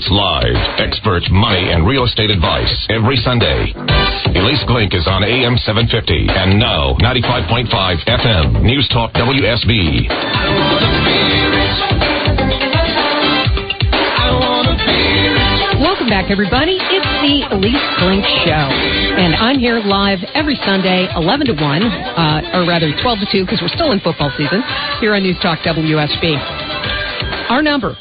It's live, expert money and real estate advice every Sunday. Elise Glink is on AM 750 and now 95.5 FM News Talk WSB. Welcome back, everybody. It's the Elise Glink Show, and I'm here live every Sunday, 11 to 1, or rather 12 to 2, because we're still in football season, here on News Talk WSB. Our number,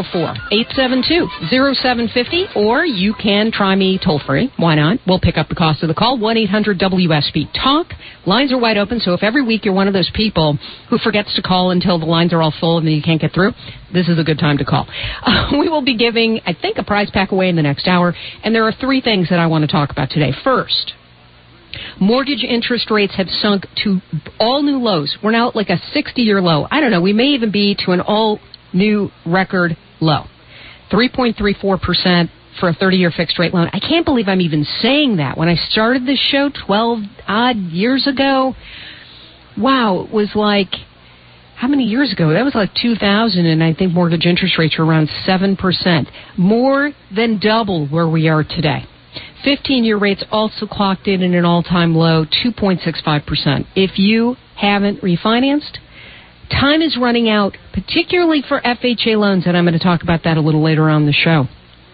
404-872-0750, or you can try me toll-free. Why not? We'll pick up the cost of the call, 1-800-WSB-TALK. Lines are wide open, so if every week you're one of those people who forgets to call until the lines are all full and then you can't get through, this is a good time to call. We will be giving, I think, a prize pack away in the next hour, and there are three things that I want to talk about today. First, mortgage interest rates have sunk to all new lows. We're now at like a 60-year low. I don't know, we may even be to an all-new record low. 3.34% for a 30-year fixed-rate loan. I can't believe I'm even saying that. When I started this show 12-odd years ago, wow, it was like, how many years ago? That was like 2000, and I think mortgage interest rates were around 7%. More than double where we are today. 15-year rates also clocked in at an all-time low, 2.65%. If you haven't refinanced, time is running out, particularly for FHA loans, and I'm going to talk about that a little later on in the show.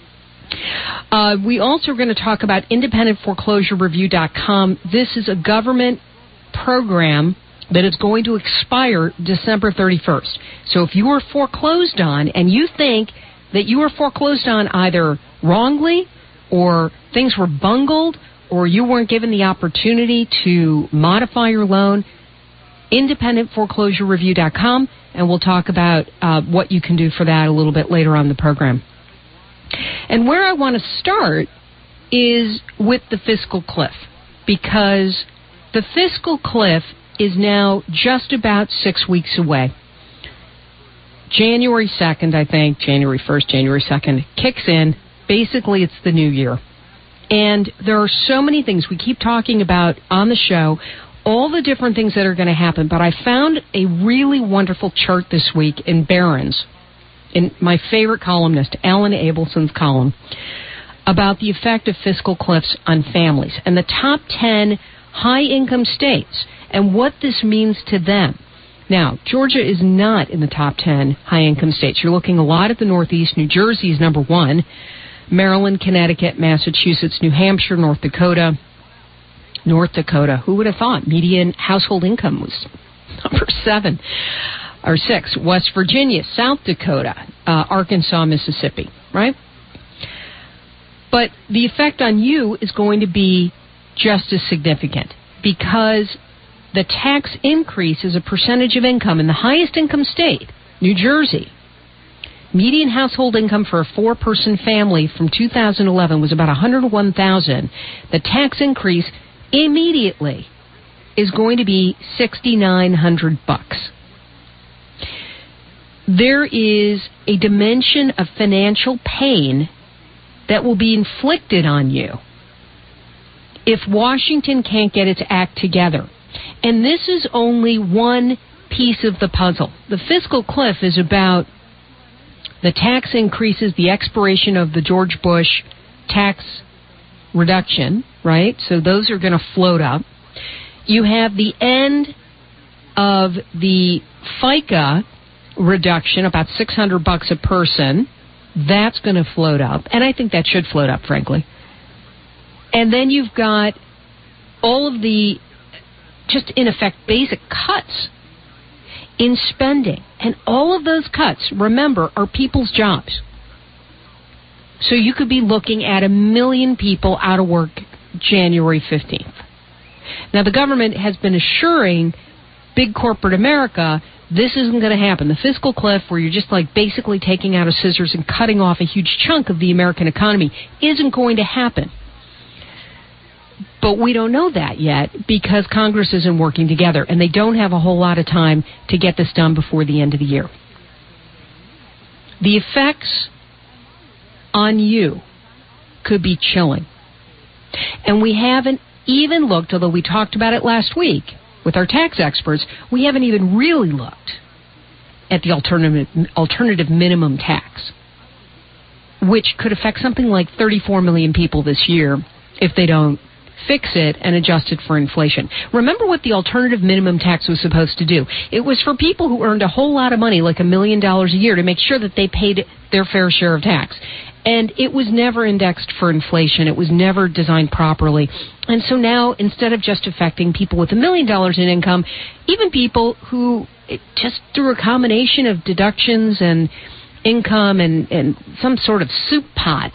We also are going to talk about independentforeclosurereview.com. This is a government program that is going to expire December 31st. So if you were foreclosed on and you think that you were foreclosed on either wrongly or things were bungled or you weren't given the opportunity to modify your loan, independentforeclosurereview.com, and we'll talk about what you can do for that a little bit later on in the program. And where I want to start is with the fiscal cliff, because the fiscal cliff is now just about 6 weeks away. January 2nd, I think, January 1st, January 2nd, kicks in. Basically, it's the new year. And there are so many things we keep talking about on the show, all the different things that are going to happen. But I found a really wonderful chart this week in Barron's, in my favorite columnist, Alan Abelson's column, about the effect of fiscal cliffs on families and the top 10 high-income states and what this means to them. Now, Georgia is not in the top 10 high-income states. You're looking a lot at the Northeast. New Jersey is number 1. Maryland, Connecticut, Massachusetts, New Hampshire, North Dakota. Who would have thought? Median household income was number 7 or 6. West Virginia, South Dakota, Arkansas, Mississippi, right? But the effect on you is going to be just as significant, because the tax increase is a percentage of income in the highest income state, New Jersey. Median household income for a 4-person family from 2011 was about $101,000. The tax increase immediately is going to be $6,900. There is a dimension of financial pain that will be inflicted on you if Washington can't get its act together. And this is only one piece of the puzzle. The fiscal cliff is about the tax increases, the expiration of the George Bush tax reduction, right? So those are going to float up. You have the end of the FICA reduction, about $600 a person. That's going to float up, and I think that should float up, frankly. And then you've got all of the, just in effect, basic cuts in spending. And all of those cuts, remember, are people's jobs. So you could be looking at 1 million people out of work January 15th. Now, the government has been assuring big corporate America this isn't going to happen. The fiscal cliff, where you're just like basically taking out a scissors and cutting off a huge chunk of the American economy, isn't going to happen. But we don't know that yet because Congress isn't working together, and they don't have a whole lot of time to get this done before the end of the year. The effects on you could be chilling. And we haven't even looked, although we talked about it last week with our tax experts, we haven't even really looked at the alternative minimum tax. which could affect something like 34 million people this year if they don't fix it and adjust it for inflation. Remember what the alternative minimum tax was supposed to do? It was for people who earned a whole lot of money, like $1 million a year, to make sure that they paid their fair share of tax. And it was never indexed for inflation. It was never designed properly. And so now, instead of just affecting people with $1 million in income, even people who, just through a combination of deductions and income and some sort of soup pot,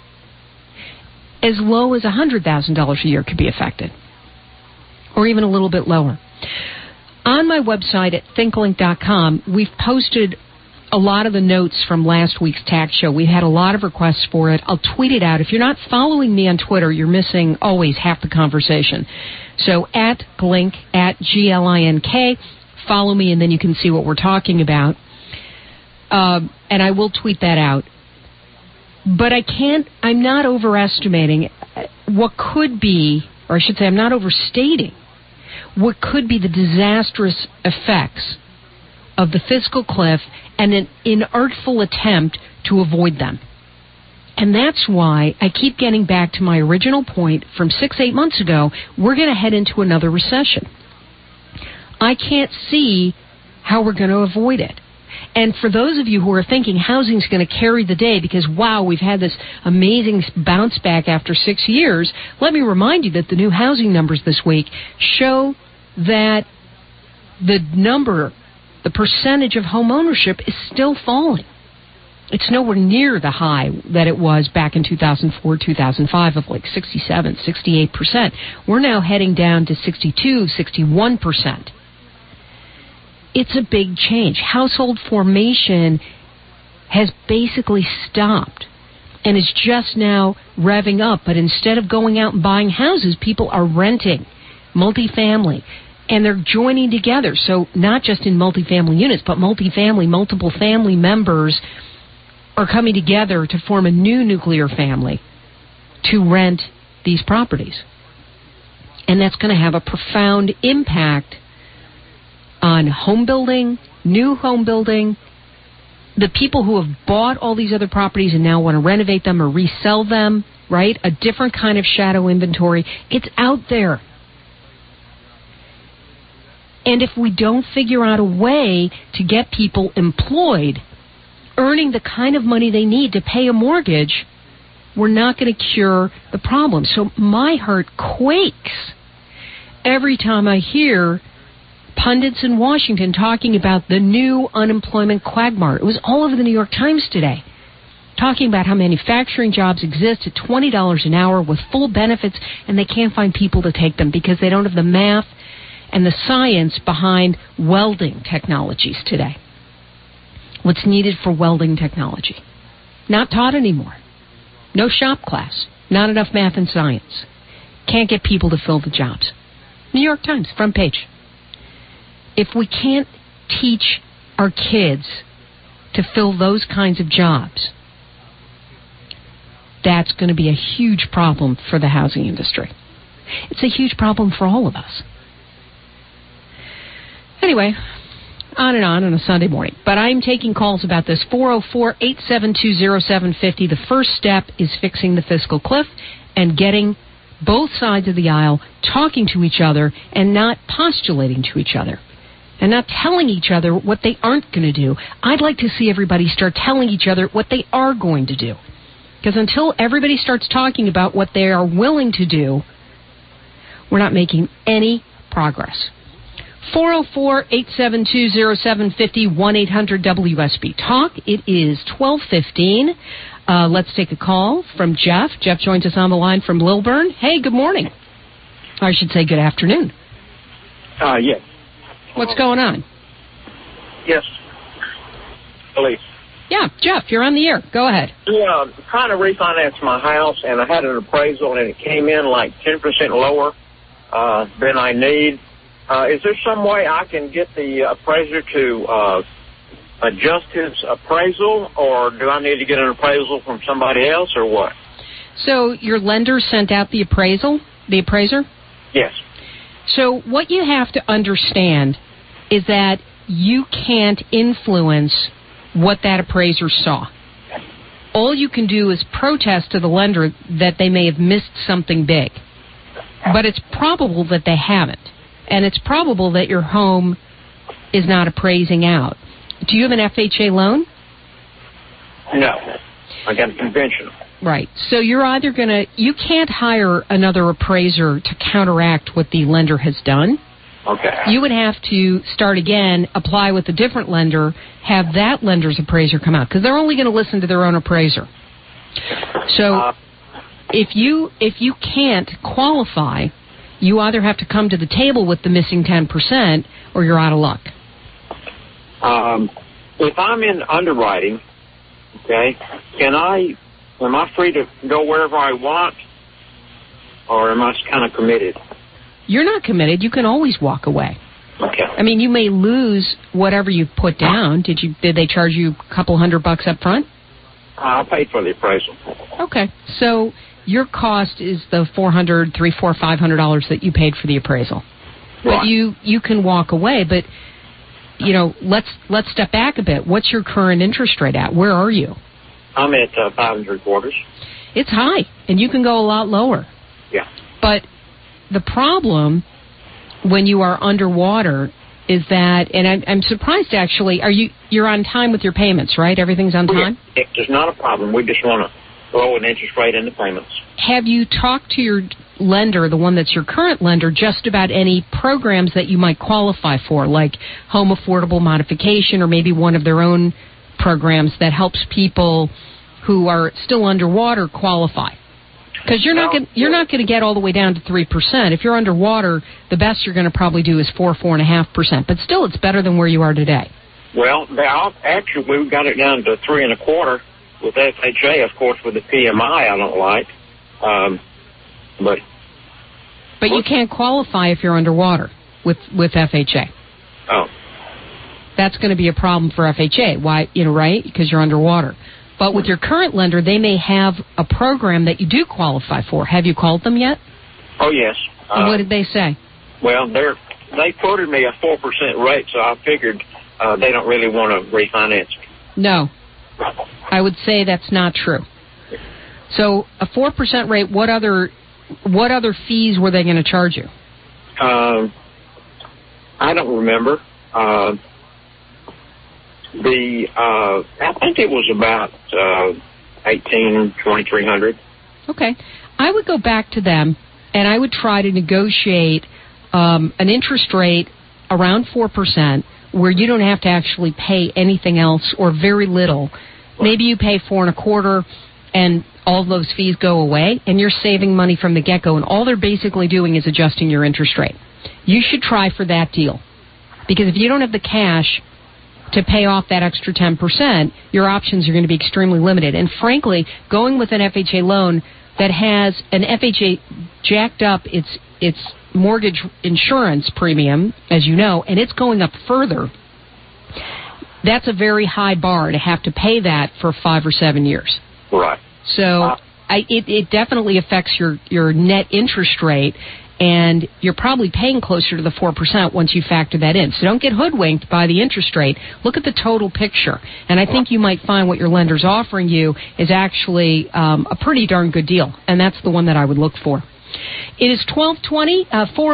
as low as $100,000 a year could be affected, or even a little bit lower. On my website at thinklink.com, we've posted a lot of the notes from last week's tax show. We had a lot of requests for it. I'll tweet it out. If you're not following me on Twitter, you're missing always half the conversation. So at Glink, at Glink, follow me, and then you can see what we're talking about. And I will tweet that out. But I'm not overestimating what could be, or I should say I'm not overstating, what could be the disastrous effects of the fiscal cliff and an inartful attempt to avoid them. And that's why I keep getting back to my original point from 6-8 months ago. We're going to head into another recession. I can't see how we're going to avoid it. And for those of you who are thinking housing's going to carry the day because, wow, we've had this amazing bounce back after 6 years, let me remind you that the new housing numbers this week show that the percentage of home ownership is still falling. It's nowhere near the high that it was back in 2004, 2005 of like 67, 68%. We're now heading down to 62, 61%. It's a big change. Household formation has basically stopped and is just now revving up. But instead of going out and buying houses, people are renting multifamily. And they're joining together. So not just in multifamily units, but multiple family members are coming together to form a new nuclear family to rent these properties. And that's going to have a profound impact on home building, new home building, the people who have bought all these other properties and now want to renovate them or resell them, right? A different kind of shadow inventory. It's out there. And if we don't figure out a way to get people employed, earning the kind of money they need to pay a mortgage, we're not going to cure the problem. So my heart quakes every time I hear pundits in Washington talking about the new unemployment quagmire. It was all over the New York Times today, talking about how manufacturing jobs exist at $20 an hour with full benefits, and they can't find people to take them because they don't have the math and the science behind welding technologies today. What's needed for welding technology? Not taught anymore. No shop class. Not enough math and science. Can't get people to fill the jobs. New York Times, front page. If we can't teach our kids to fill those kinds of jobs, that's going to be a huge problem for the housing industry. It's a huge problem for all of us. Anyway, on and on a Sunday morning. But I'm taking calls about this. 404-872-0750. The first step is fixing the fiscal cliff and getting both sides of the aisle talking to each other and not postulating to each other and not telling each other what they aren't going to do. I'd like to see everybody start telling each other what they are going to do. Because until everybody starts talking about what they are willing to do, we're not making any progress. 404-872-0750, 1-800-WSB Talk. It is 12:15. Let's take a call from Jeff. Jeff joins us on the line from Lilburn. Hey, good morning. I should say good afternoon. Yes. What's going on? Yes. Police. Yeah, Jeff, you're on the air. Go ahead. Yeah, trying to refinance my house, and I had an appraisal, and it came in like 10% lower than I need. Is there some way I can get the appraiser to adjust his appraisal, or do I need to get an appraisal from somebody else, or what? So your lender sent out the appraiser? Yes. So what you have to understand is that you can't influence what that appraiser saw. all you can do is protest to the lender that they may have missed something big. But it's probable that they haven't. And it's probable that your home is not appraising out. Do you have an FHA loan? No. I got a conventional. Right. So you're either going to... You can't hire another appraiser to counteract what the lender has done. Okay. You would have to start again, apply with a different lender, have that lender's appraiser come out, because they're only going to listen to their own appraiser. So if you can't qualify, you either have to come to the table with the missing 10% or you're out of luck. If I'm in underwriting, okay, am I free to go wherever I want, or am I kind of committed? You're not committed. You can always walk away. Okay. I mean, you may lose whatever you put down. Did they charge you a couple $100 up front? I paid for the appraisal. Okay. So your cost is the $400, $300, $400, $500 that you paid for the appraisal. Right. But you can walk away. But let's step back a bit. What's your current interest rate at? Where are you? I'm at 5 3/4. It's high, and you can go a lot lower. Yeah. But the problem when you are underwater is that, and I'm surprised actually, you're on time with your payments, right? Everything's on time? Yeah, it's not a problem. We just want to throw an interest rate in the payments. Have you talked to your lender, the one that's your current lender, just about any programs that you might qualify for, like home affordable modification or maybe one of their own programs that helps people who are still underwater qualify? Because you're not going to get all the way down to 3%. If you're underwater, the best you're going to probably do is 4.5%. But still, it's better than where you are today. Well, actually, we've got it down to 3 1/4 with FHA. Of course, with the PMI, I don't like. But you can't qualify if you're underwater with FHA. Oh. That's going to be a problem for FHA. Why? Right? Because you're underwater. But with your current lender, they may have a program that you do qualify for. Have you called them yet? Oh, yes. And what did they say? Well, they quoted me a 4% rate, so I figured they don't really want to refinance me. No. I would say that's not true. So a 4% rate, what other fees were they going to charge you? I don't remember. I think it was about $2,300. Okay. I would go back to them, and I would try to negotiate an interest rate around 4% where you don't have to actually pay anything else or very little. Maybe you pay 4 1/4 and all those fees go away, and you're saving money from the get-go, and all they're basically doing is adjusting your interest rate. You should try for that deal, because if you don't have the cash to pay off that extra 10%, your options are going to be extremely limited. And frankly, going with an FHA loan that has an FHA jacked up its mortgage insurance premium, as you know, and it's going up further, that's a very high bar to have to pay that for 5 or 7 years. Right. So it definitely affects your net interest rate, and you're probably paying closer to the 4% once you factor that in. So don't get hoodwinked by the interest rate. Look at the total picture. And I think you might find what your lender's offering you is actually a pretty darn good deal, and that's the one that I would look for. It is 12:20,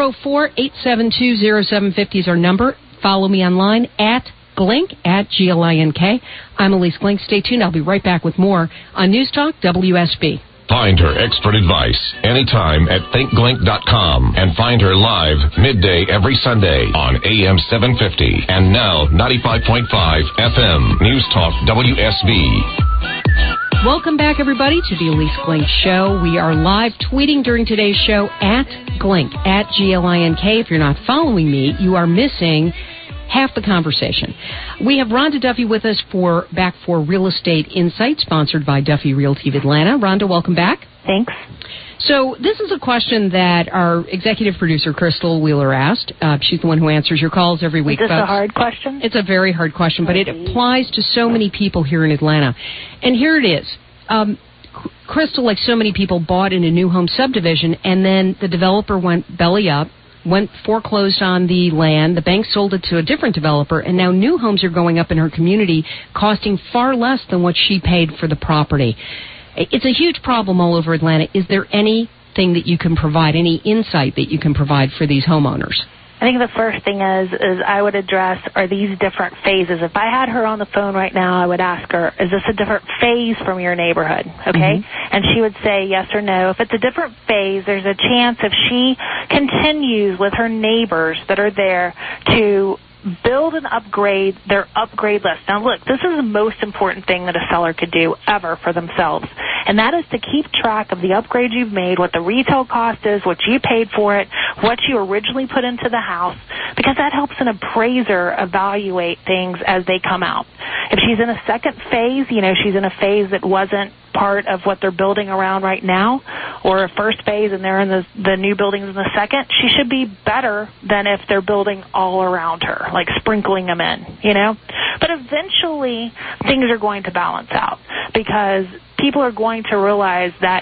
404-872-0750 is our number. Follow me online at Glink, at Glink. I'm Elise Glink. Stay tuned. I'll be right back with more on News Talk WSB. Find her expert advice anytime at thinkglink.com and find her live midday every Sunday on AM 750 and now 95.5 FM News Talk WSB. Welcome back, everybody, to the Elise Glink Show. We are live tweeting during today's show at Glink, at Glink. If you're not following me, you are missing half the conversation. We have Rhonda Duffy with us back for Real Estate Insight, sponsored by Duffy Realty of Atlanta. Rhonda, welcome back. Thanks. So this is a question that our executive producer, Crystal Wheeler, asked. She's the one who answers your calls every week. Is this a hard question? It's a very hard question, but it applies to so many people here in Atlanta. And here it is. Crystal, like so many people, bought in a new home subdivision, and then the developer went belly up, went foreclosed on the land. The bank sold it to a different developer, and now new homes are going up in her community, costing far less than what she paid for the property. It's a huge problem all over Atlanta. Is there anything that you can provide, any insight that you can provide for these homeowners? I think the first thing is I would address, are these different phases? If I had her on the phone right now, I would ask her, is this a different phase from your neighborhood? Okay? Mm-hmm. And she would say yes or no. If it's a different phase, there's a chance if she continues with her neighbors that are there to build and upgrade their upgrade list. Now, look, this is the most important thing that a seller could do ever for themselves, and that is to keep track of the upgrade you've made, what the retail cost is, what you paid for it, what you originally put into the house, because that helps an appraiser evaluate things as they come out. If she's in a second phase, she's in a phase that wasn't part of what they're building around right now, or a first phase and they're in the new buildings in the second, she should be better than if they're building all around her, like sprinkling them in, But eventually, things are going to balance out because people are going to realize that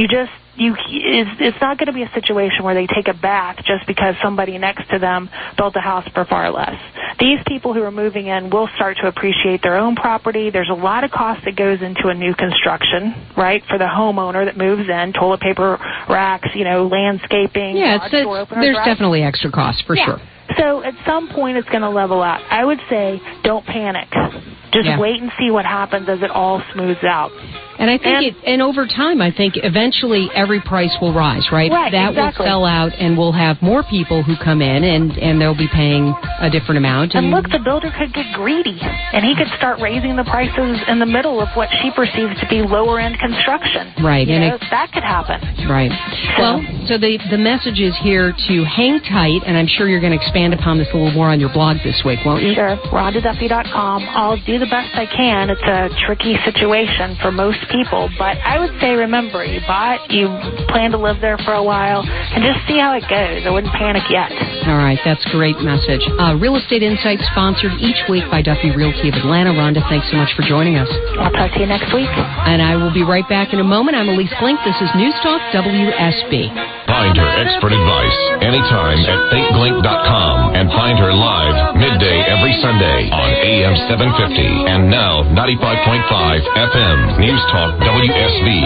it's not going to be a situation where they take a bath just because somebody next to them built a house for far less. These people who are moving in will start to appreciate their own property. There's a lot of cost that goes into a new construction, right, for the homeowner that moves in, toilet paper racks, landscaping. Yeah, there's definitely extra costs for sure. So at some point it's going to level out. I would say don't panic. Just wait and see what happens as it all smooths out. And I think and over time, I think eventually every price will rise, right? That will sell out, and we'll have more people who come in, and they'll be paying a different amount. And look, the builder could get greedy, and he could start raising the prices in the middle of what she perceives to be lower-end construction. Right. That could happen. Right. So the message is here to hang tight, and I'm sure you're going to expand upon this a little more on your blog this week, won't you? Sure. RhondaDuffy.com. I'll do the best I can. It's a tricky situation for most people, but I would say, remember, you plan to live there for a while, and just see how it goes. I wouldn't panic yet. All right, that's a great message. Real Estate Insights sponsored each week by Duffy Realty of Atlanta. Rhonda, thanks so much for joining us. I'll talk to you next week. And I will be right back in a moment. I'm Elise Glink. This is News Talk WSB. Find her expert advice anytime at thinkglink.com and find her live midday every Sunday on AM 750 and now 95.5 FM News Talk WSB.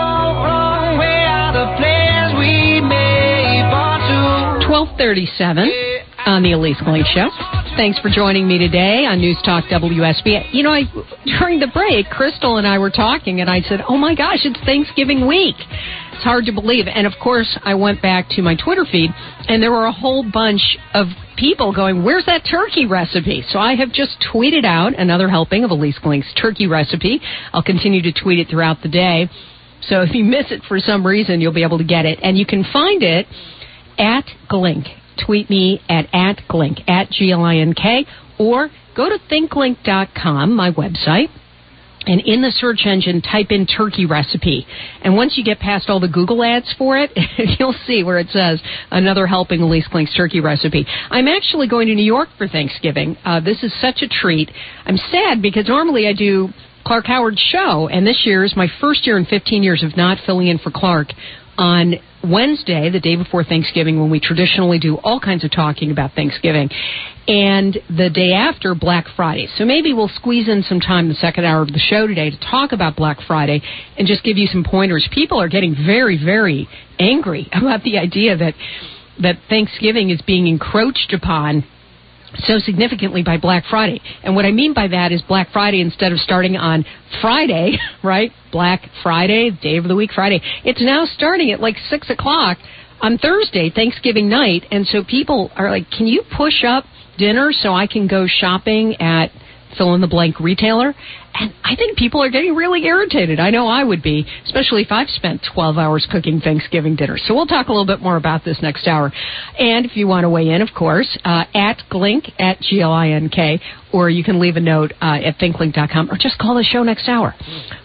12:37 on the Elise Glink Show. Thanks for joining me today on News Talk WSB. During the break, Crystal and I were talking, and I said, oh my gosh, it's Thanksgiving week. It's hard to believe. And of course, I went back to my Twitter feed, and there were a whole bunch of people going, where's that turkey recipe? So I have just tweeted out another helping of Elise Glink's turkey recipe. I'll continue to tweet it throughout the day. So if you miss it for some reason, you'll be able to get it. And you can find it at Glink. Tweet me at Glink, at Glink, or go to thinkglink.com, my website, and in the search engine, type in turkey recipe. And once you get past all the Google ads for it, you'll see where it says another helping Elise Glink's turkey recipe. I'm actually going to New York for Thanksgiving. This is such a treat. I'm sad because normally I do Clark Howard's show, and this year is my first year in 15 years of not filling in for Clark on Wednesday, the day before Thanksgiving, when we traditionally do all kinds of talking about Thanksgiving, and the day after, Black Friday. So maybe we'll squeeze in some time the second hour of the show today to talk about Black Friday and just give you some pointers. People are getting very, very angry about the idea that Thanksgiving is being encroached upon so significantly by Black Friday. And what I mean by that is Black Friday, instead of starting on Friday, right, Black Friday, day of the week Friday, it's now starting at like 6 o'clock on Thursday, Thanksgiving night. And so people are like, can you push up dinner so I can go shopping at fill-in-the-blank retailer? And I think people are getting really irritated. I know I would be, especially if I've spent 12 hours cooking Thanksgiving dinner. So we'll talk a little bit more about this next hour. And if you want to weigh in, of course, at Glink, at Glink, or you can leave a note at thinkglink.com, or just call the show next hour.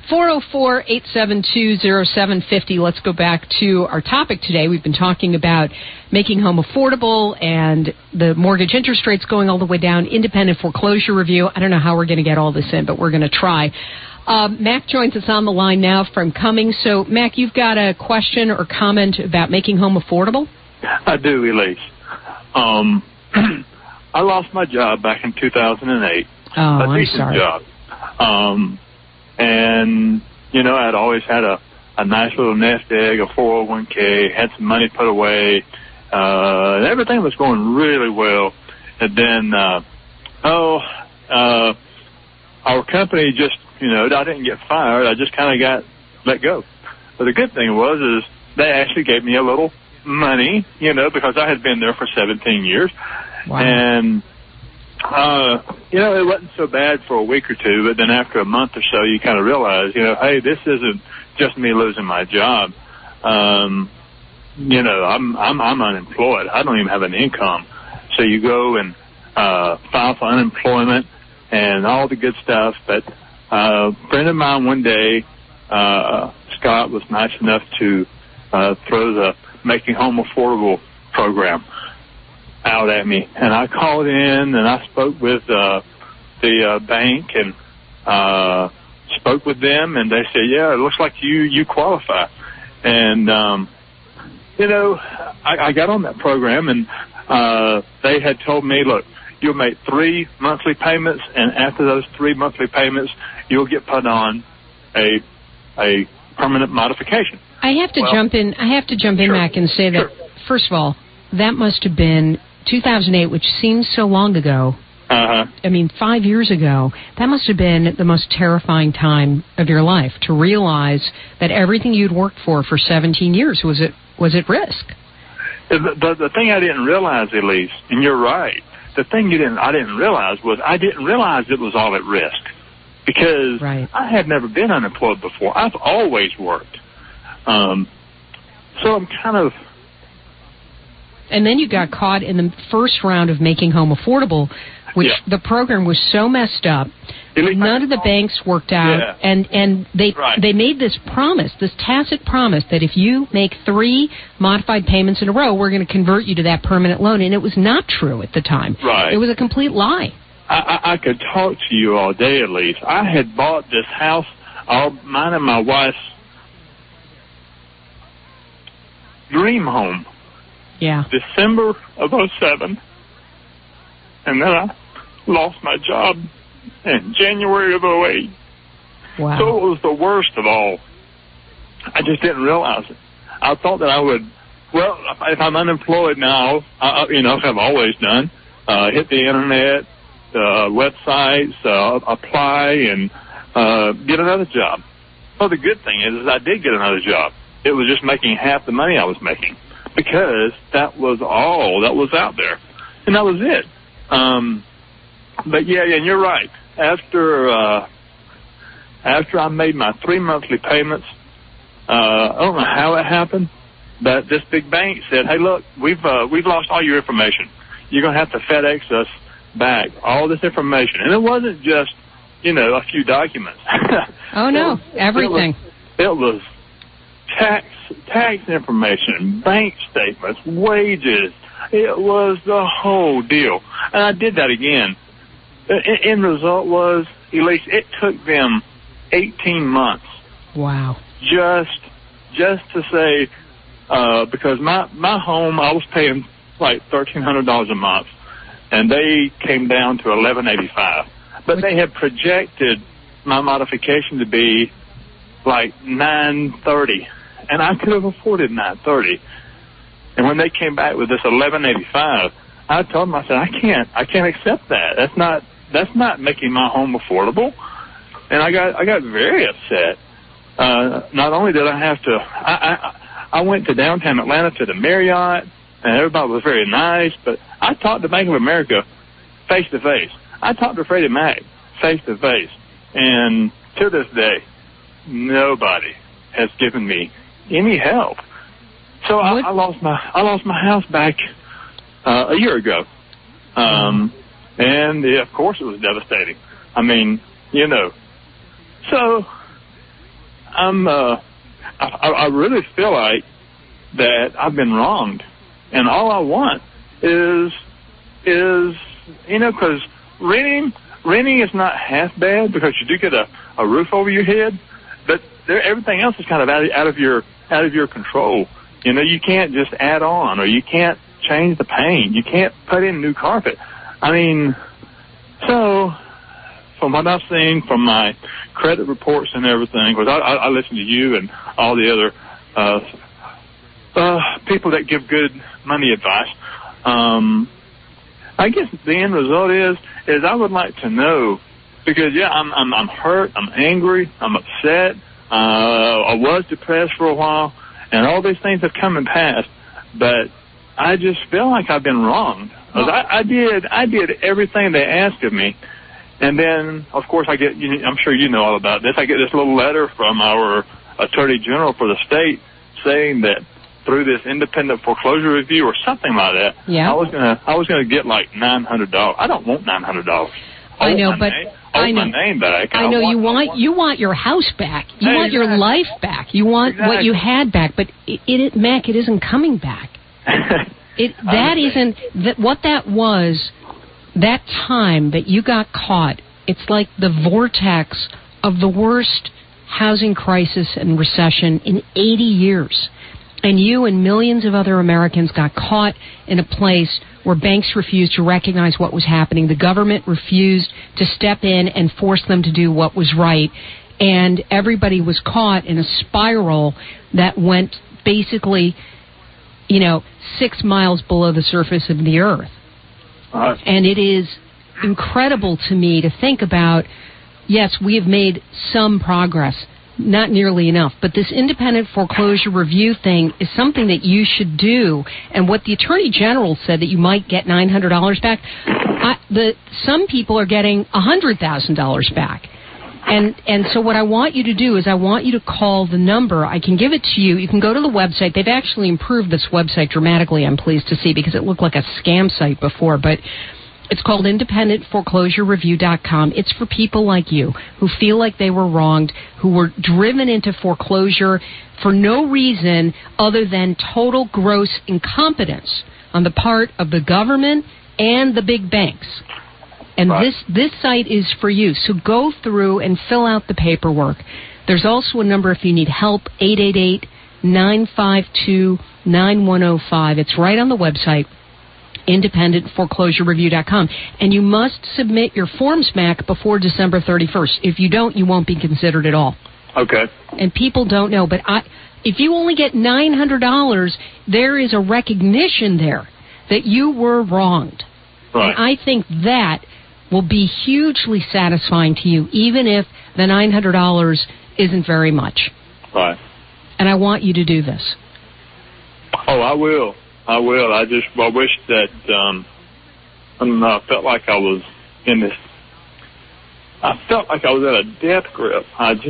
404-872-0750. Let's go back to our topic today. We've been talking about making home affordable and the mortgage interest rates going all the way down, independent foreclosure review. I don't know how we're going to get all this in, but we're going to try. Mac joins us on the line now from Cummings. So, Mac, you've got a question or comment about making home affordable? I do, Elise. I lost my job back in 2008. Oh, a I'm decent sorry. job. And, you know, I'd always had a nice little nest egg, a 401k, had some money put away. Everything was going really well. And then, our company just, you know, I didn't get fired. I just kind of got let go. But the good thing was they actually gave me a little money, you know, because I had been there for 17 years. Wow. And, you know, it wasn't so bad for a week or two, but then after a month or so, you kind of realize, you know, hey, this isn't just me losing my job. You know, I'm unemployed. I don't even have an income. So you go and file for unemployment and all the good stuff. But a friend of mine one day, Scott, was nice enough to throw the Making Home Affordable program out at me. And I called in and I spoke with the bank and spoke with them, and they said, yeah, it looks like you qualify. And, you know, I got on that program, and they had told me, look, you'll make 3 monthly payments, and after those 3 monthly payments, you'll get put on a permanent modification. I have to jump in. Sure. Mac, and say that, first of all, that must have been 2008, which seems so long ago. Uh-huh. I mean, 5 years ago. That must have been the most terrifying time of your life, to realize that everything you'd worked for 17 years was at risk. The thing I didn't realize, Elise, and you're right, the thing I didn't realize was I didn't realize it was all at risk, because I had never been unemployed before. I've always worked. So I'm kind of... And then you got caught in the first round of Making Home Affordable, which the program was so messed up. None of the banks worked out, and they made this promise, this tacit promise, that if you make 3 modified payments in a row, we're going to convert you to that permanent loan, and it was not true at the time. Right. It was a complete lie. I could talk to you all day, at least. I had bought this house, mine and my wife's dream home. Yeah. December of 2007, and then I lost my job in January of 2008. Wow. So it was the worst of all. I just didn't realize it. I thought that I would, well, if I'm unemployed now, you know, as I've always done, hit the internet, websites, apply, and get another job. Well, the good thing is I did get another job. It was just making half the money I was making, because that was all that was out there, and that was it. But yeah, and you're right. After I made my 3 monthly payments, I don't know how it happened, but this big bank said, "Hey, look, we've lost all your information. You're gonna have to FedEx us back all this information." And it wasn't just, you know, a few documents. Oh no, everything. It was tax information, bank statements, wages. It was the whole deal. And I did that again. End result was, Elise, it took them 18 months. Wow. Just to say, because my home, I was paying like $1,300 a month, and they came down to $1,185. But they had projected my modification to be like $930. And I could have afforded $930. And when they came back with this $1,185, I told them, I said, I can't accept that. That's not making my home affordable. And I got very upset. Not only did I have to, I went to downtown Atlanta to the Marriott, and everybody was very nice, but I talked to Bank of America face to face. I talked to Freddie Mac face to face. And to this day, nobody has given me any help. So I lost my house back a year ago, and of course it was devastating. I mean, you know. So I really feel like that I've been wronged, and all I want is you know, because renting is not half bad, because you do get a roof over your head, but everything else is kind of out of your control. You know, you can't just add on, or you can't change the paint. You can't put in new carpet. I mean, so from what I've seen from my credit reports and everything, because I listen to you and all the other people that give good money advice, I guess the end result is I would like to know, because I'm hurt, I'm angry, I'm upset, I was depressed for a while, and all these things have come and passed, but I just feel like I've been wronged. I did everything they asked of me, and then of course I get, I'm sure you know all about this, I get this little letter from our Attorney General for the state saying that through this independent foreclosure review or something like that, I was gonna get like $900. I don't want $900. I know, but I know. My name back. I know you want your house back. You want your life back. You want what you had back. But Mac, it isn't coming back. What that was. That time that you got caught. It's like the vortex of the worst housing crisis and recession in 80 years. And you and millions of other Americans got caught in a place where banks refused to recognize what was happening. The government refused to step in and force them to do what was right. And everybody was caught in a spiral that went basically, 6 miles below the surface of the earth. And it is incredible to me to think about, yes, we have made some progress. Not nearly enough, but this independent foreclosure review thing is something that you should do. And what the Attorney General said, that you might get $900 back, some people are getting $100,000 back. And so what I want you to do is I want you to call the number. I can give it to you. You can go to the website. They've actually improved this website dramatically, I'm pleased to see, because it looked like a scam site before. But it's called independentforeclosurereview.com. It's for people like you who feel like they were wronged, who were driven into foreclosure for no reason other than total gross incompetence on the part of the government and the big banks. And this site is for you. So go through and fill out the paperwork. There's also a number if you need help, 888-952-9105. It's right on the website, independentforeclosurereview.com. And you must submit your forms, Mac, before December 31st. If you don't, you won't be considered at all. Okay. And people don't know, but if you only get $900, there is a recognition there that you were wronged. Right. And I think that will be hugely satisfying to you, even if the $900 isn't very much. Right. And I want you to do this. Oh, I will. I wish that I felt like I was in this. I felt like I was at a death grip.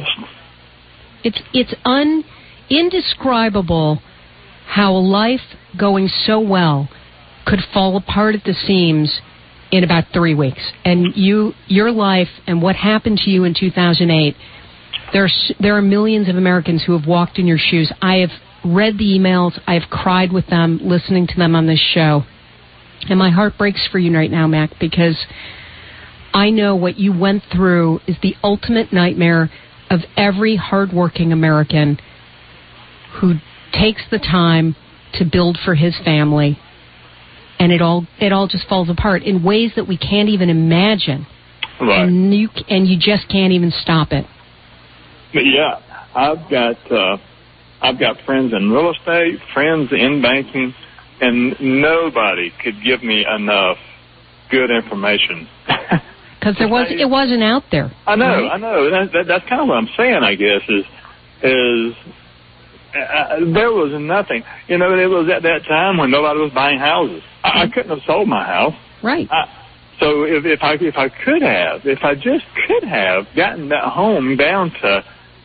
It's indescribable how a life going so well could fall apart at the seams in about 3 weeks. And your life and what happened to you in 2008, there are millions of Americans who have walked in your shoes. I have read the emails. I have cried with them, listening to them on this show. And my heart breaks for you right now, Mac, because I know what you went through is the ultimate nightmare of every hardworking American who takes the time to build for his family. And it all just falls apart in ways that we can't even imagine. Right. And you just can't even stop it. Yeah, I've got friends in real estate, friends in banking, and nobody could give me enough good information. Because it wasn't out there. I know, right? I know. That's kind of what I'm saying, I guess, is there was nothing. It was at that time when nobody was buying houses. I couldn't have sold my house. Right. So if I just could have gotten that home down to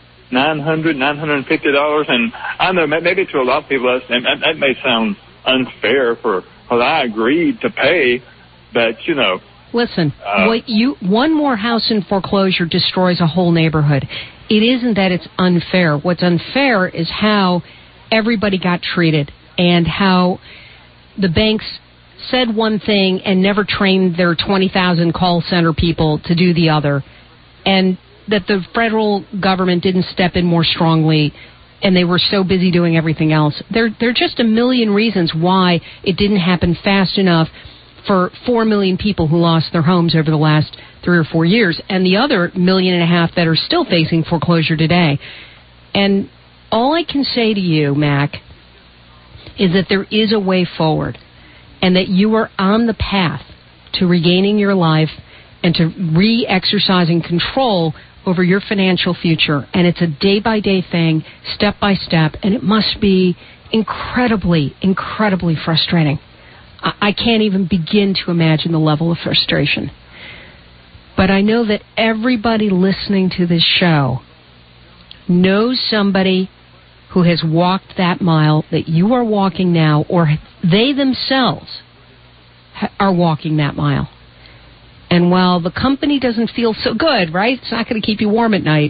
$950, and I know maybe to a lot of people that may sound unfair for what I agreed to pay, but Listen, one more house in foreclosure destroys a whole neighborhood. It isn't that it's unfair. What's unfair is how everybody got treated and how the banks said one thing and never trained their 20,000 call center people to do the other, and that the federal government didn't step in more strongly and they were so busy doing everything else. There are just a million reasons why it didn't happen fast enough for 4 million people who lost their homes over the last 3 or 4 years, and the other 1.5 million that are still facing foreclosure today. And all I can say to you, Mac, is that there is a way forward, and that you are on the path to regaining your life and to re-exercising control over your financial future. And it's a day-by-day thing, step-by-step, and it must be incredibly, incredibly frustrating. I can't even begin to imagine the level of frustration. But I know that everybody listening to this show knows somebody who has walked that mile that you are walking now, or they themselves are walking that mile. And while the company doesn't feel so good, right? It's not going to keep you warm at night.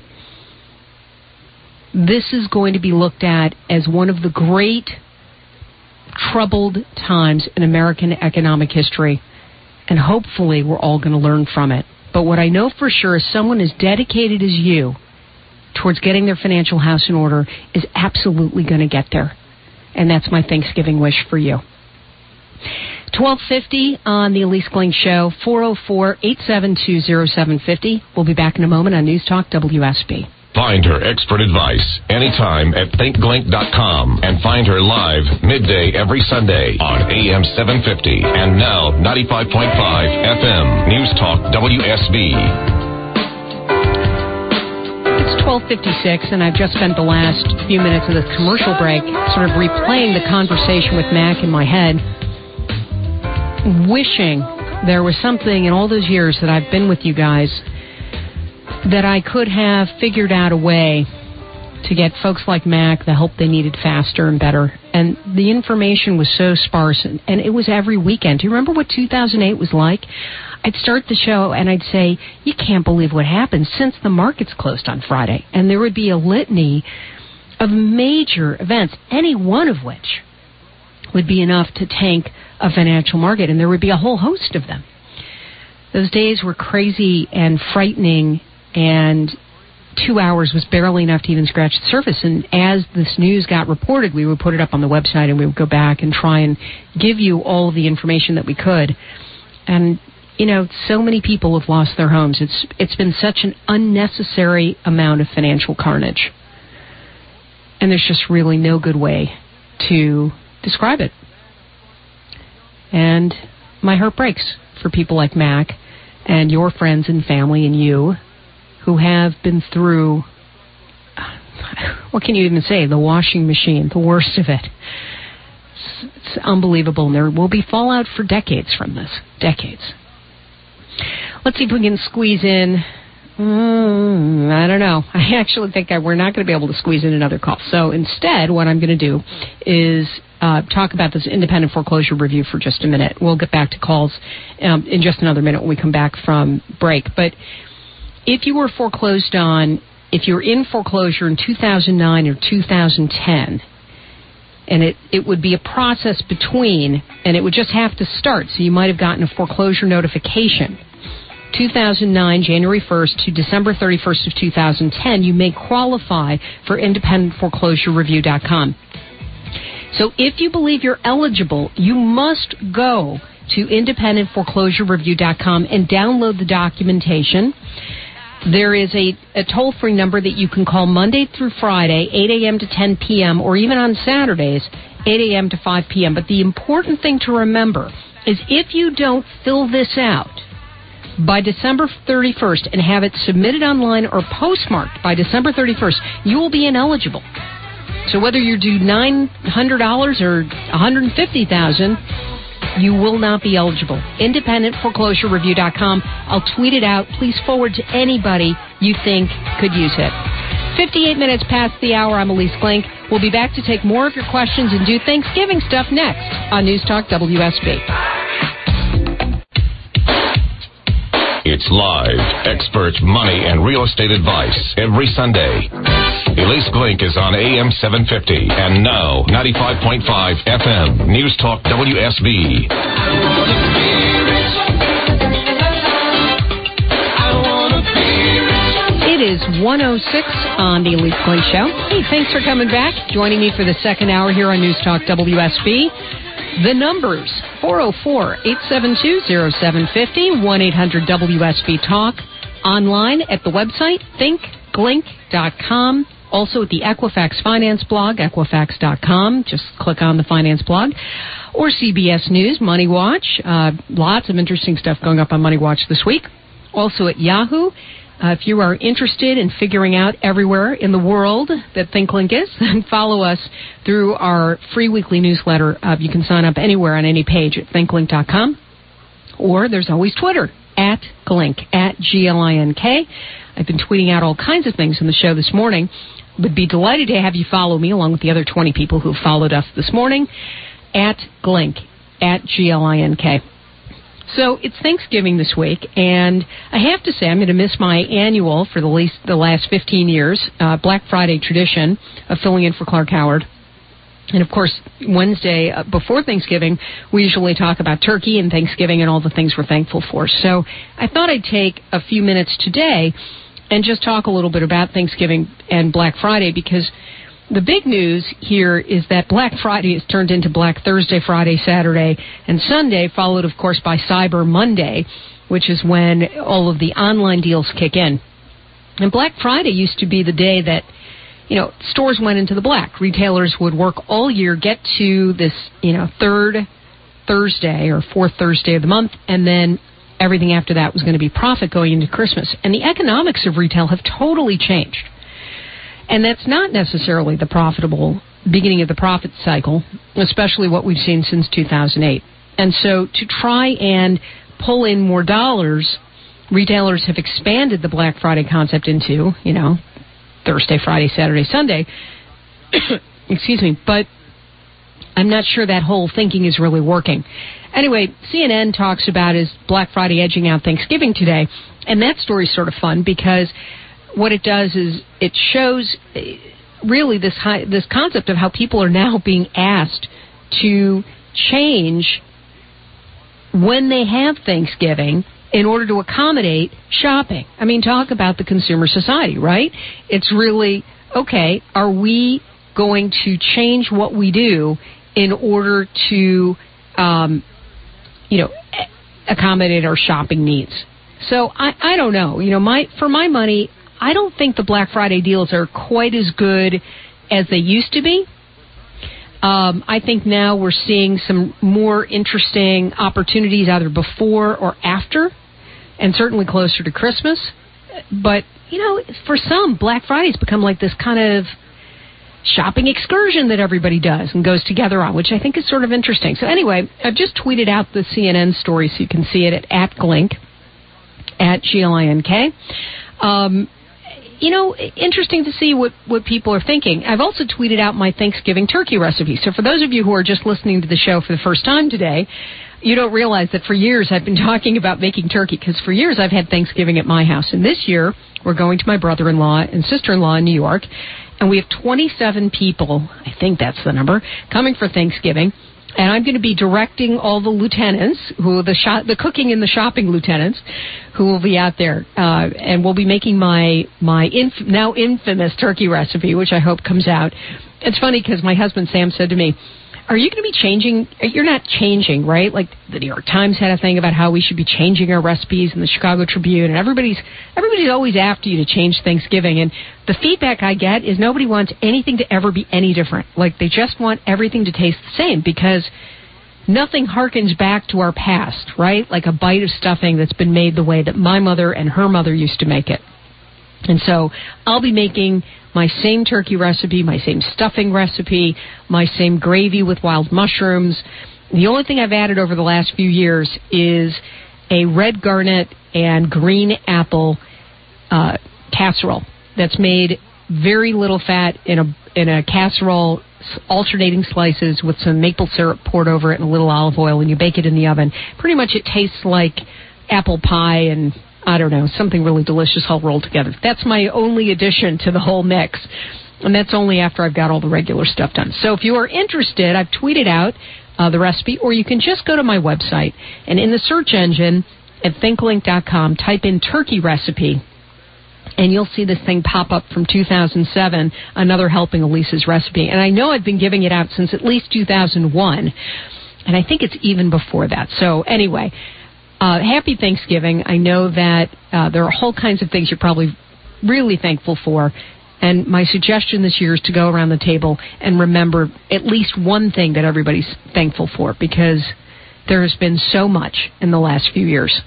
This is going to be looked at as one of the great troubled times in American economic history. And hopefully we're all going to learn from it. But what I know for sure is someone as dedicated as you towards getting their financial house in order is absolutely going to get there. And that's my Thanksgiving wish for you. 1250 on the Elise Gling Show, 404-872-0750. We'll be back in a moment on News Talk WSB. Find her expert advice anytime at thinkglink.com and find her live midday every Sunday on AM 750 and now 95.5 FM News Talk WSB. It's 12:56, and I've just spent the last few minutes of this commercial break sort of replaying the conversation with Mac in my head, wishing there was something in all those years that I've been with you guys that I could have figured out a way to get folks like Mac the help they needed faster and better. And the information was so sparse, and it was every weekend. Do you remember what 2008 was like? I'd start the show and I'd say, you can't believe what happened since the markets closed on Friday. And there would be a litany of major events, any one of which would be enough to tank a financial market, and there would be a whole host of them. Those days were crazy and frightening, and 2 hours was barely enough to even scratch the surface. And as this news got reported, we would put it up on the website, and we would go back and try and give you all of the information that we could. And, you know, so many people have lost their homes. It's been such an unnecessary amount of financial carnage. And there's just really no good way to describe it. And my heart breaks for people like Mac and your friends and family and you who have been through, what can you even say, the washing machine, the worst of it. It's unbelievable, and there will be fallout for decades from this. Decades. Let's see if we can squeeze in, I don't know. I actually think we're not going to be able to squeeze in another call. So instead, what I'm going to do is talk about this independent foreclosure review for just a minute. We'll get back to calls in just another minute when we come back from break. But if you were foreclosed on, if you were in foreclosure in 2009 or 2010, and it would be a process between, and it would just have to start. So you might have gotten a foreclosure notification 2009, January 1st to December 31st of 2010, you may qualify for independentforeclosurereview.com. So if you believe you're eligible, you must go to independentforeclosurereview.com and download the documentation. There is a toll-free number that you can call Monday through Friday, 8 a.m. to 10 p.m., or even on Saturdays, 8 a.m. to 5 p.m. But the important thing to remember is if you don't fill this out by December 31st and have it submitted online or postmarked by December 31st, you will be ineligible. So whether you do $900 or $150,000, you will not be eligible. IndependentForeclosureReview.com. I'll tweet it out. Please forward to anybody you think could use it. 58 minutes past the hour. I'm Elise Glink. We'll be back to take more of your questions and do Thanksgiving stuff next on News Talk WSB. It's live, expert money and real estate advice every Sunday. Elise Glink is on AM 750 and now 95.5 FM News Talk WSB. It is 1:06 on the Elise Clay Show. Hey, thanks for coming back. Joining me for the second hour here on News Talk WSB. The numbers, 404-872-0750, 1-800-WSB-TALK. Online at the website, thinkglink.com. Also at the Equifax Finance blog, equifax.com. Just click on the finance blog. Or CBS News, Money Watch. Lots of interesting stuff going up on Money Watch this week. Also at Yahoo. If you are interested in figuring out everywhere in the world that ThinkLink is, then follow us through our free weekly newsletter. You can sign up anywhere on any page at thinklink.com. Or there's always Twitter, at Glink, at Glink. I've been tweeting out all kinds of things in the show this morning. Would be delighted to have you follow me along with the other 20 people who followed us this morning, at Glink, at Glink. So it's Thanksgiving this week, and I have to say I'm going to miss my annual for the last 15 years, Black Friday tradition of filling in for Clark Howard. And, of course, Wednesday before Thanksgiving, we usually talk about turkey and Thanksgiving and all the things we're thankful for. So I thought I'd take a few minutes today and just talk a little bit about Thanksgiving and Black Friday, because the big news here is that Black Friday has turned into Black Thursday, Friday, Saturday, and Sunday, followed, of course, by Cyber Monday, which is when all of the online deals kick in. And Black Friday used to be the day that, stores went into the black. Retailers would work all year, get to this, third Thursday or fourth Thursday of the month, and then everything after that was going to be profit going into Christmas. And the economics of retail have totally changed. And that's not necessarily the profitable beginning of the profit cycle, especially what we've seen since 2008. And so to try and pull in more dollars, retailers have expanded the Black Friday concept into, Thursday, Friday, Saturday, Sunday. Excuse me. But I'm not sure that whole thinking is really working. Anyway, CNN talks about is Black Friday edging out Thanksgiving today. And that story's sort of fun because what it does is it shows really this concept of how people are now being asked to change when they have Thanksgiving in order to accommodate shopping. I mean, talk about the consumer society, right? It's really, okay, are we going to change what we do in order to, accommodate our shopping needs? So I don't know. For my money, I don't think the Black Friday deals are quite as good as they used to be. I think now we're seeing some more interesting opportunities either before or after, and certainly closer to Christmas. But, for some, Black Friday's become like this kind of shopping excursion that everybody does and goes together on, which I think is sort of interesting. So anyway, I've just tweeted out the CNN story so you can see it at Glink, at Glink. Interesting to see what people are thinking. I've also tweeted out my Thanksgiving turkey recipe. So for those of you who are just listening to the show for the first time today, you don't realize that for years I've been talking about making turkey, because for years I've had Thanksgiving at my house. And this year we're going to my brother-in-law and sister-in-law in New York, and we have 27 people, I think that's the number, coming for Thanksgiving. And I'm going to be directing all the lieutenants, the cooking and the shopping lieutenants, who will be out there. And we'll be making my now infamous turkey recipe, which I hope comes out. It's funny because my husband Sam said to me, are you going to be changing? You're not changing, right? Like the New York Times had a thing about how we should be changing our recipes, and the Chicago Tribune, and everybody's always after you to change Thanksgiving. And the feedback I get is nobody wants anything to ever be any different. Like they just want everything to taste the same, because nothing harkens back to our past, right? Like a bite of stuffing that's been made the way that my mother and her mother used to make it. And so I'll be making my same turkey recipe, my same stuffing recipe, my same gravy with wild mushrooms. The only thing I've added over the last few years is a red garnet and green apple casserole that's made very little fat in a casserole, alternating slices with some maple syrup poured over it and a little olive oil, and you bake it in the oven. Pretty much it tastes like apple pie and, I don't know, something really delicious all rolled together. That's my only addition to the whole mix, and that's only after I've got all the regular stuff done. So if you are interested, I've tweeted out the recipe, or you can just go to my website, and in the search engine at thinklink.com, type in turkey recipe, and you'll see this thing pop up from 2007, another helping of Lisa's recipe. And I know I've been giving it out since at least 2001, and I think it's even before that. So anyway, happy Thanksgiving. I know that there are whole kinds of things you're probably really thankful for. And my suggestion this year is to go around the table and remember at least one thing that everybody's thankful for, because there has been so much in the last few years.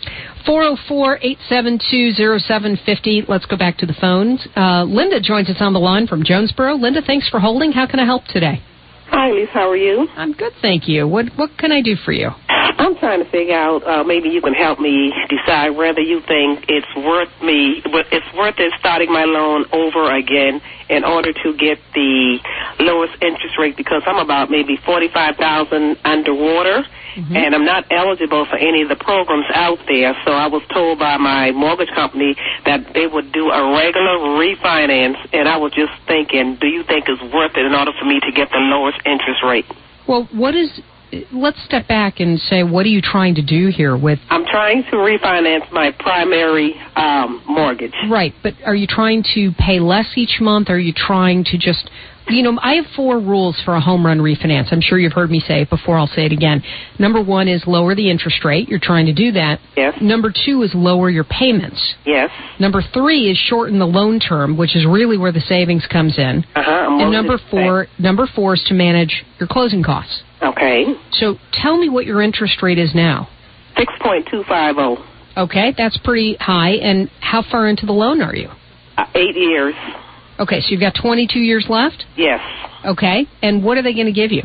404-872-0750. Let's go back to the phones. Linda joins us on the line from Jonesboro. Linda, thanks for holding. How can I help today? Hi, Lisa. How are you? I'm good, thank you. What can I do for you? I'm trying to figure out, maybe you can help me decide whether you think it's worth it starting my loan over again in order to get the lowest interest rate, because I'm about maybe $45,000 underwater, and I'm not eligible for any of the programs out there. So I was told by my mortgage company that they would do a regular refinance, and I was just thinking, do you think it's worth it in order for me to get the lowest interest rate? Well, let's step back and say, what are you trying to do here with... I'm trying to refinance my primary mortgage. Right, but are you trying to pay less each month? Or are you trying to just... I have 4 rules for a home run refinance. I'm sure you've heard me say it before. I'll say it again. Number 1 is lower the interest rate. You're trying to do that. Yes. Number 2 is lower your payments. Yes. Number 3 is shorten the loan term, which is really where the savings comes in. And number 4 is to manage your closing costs. Okay. So tell me what your interest rate is now. 6.250. Okay, that's pretty high. And how far into the loan are you? 8 years. Okay, so you've got 22 years left? Yes. Okay, and what are they going to give you?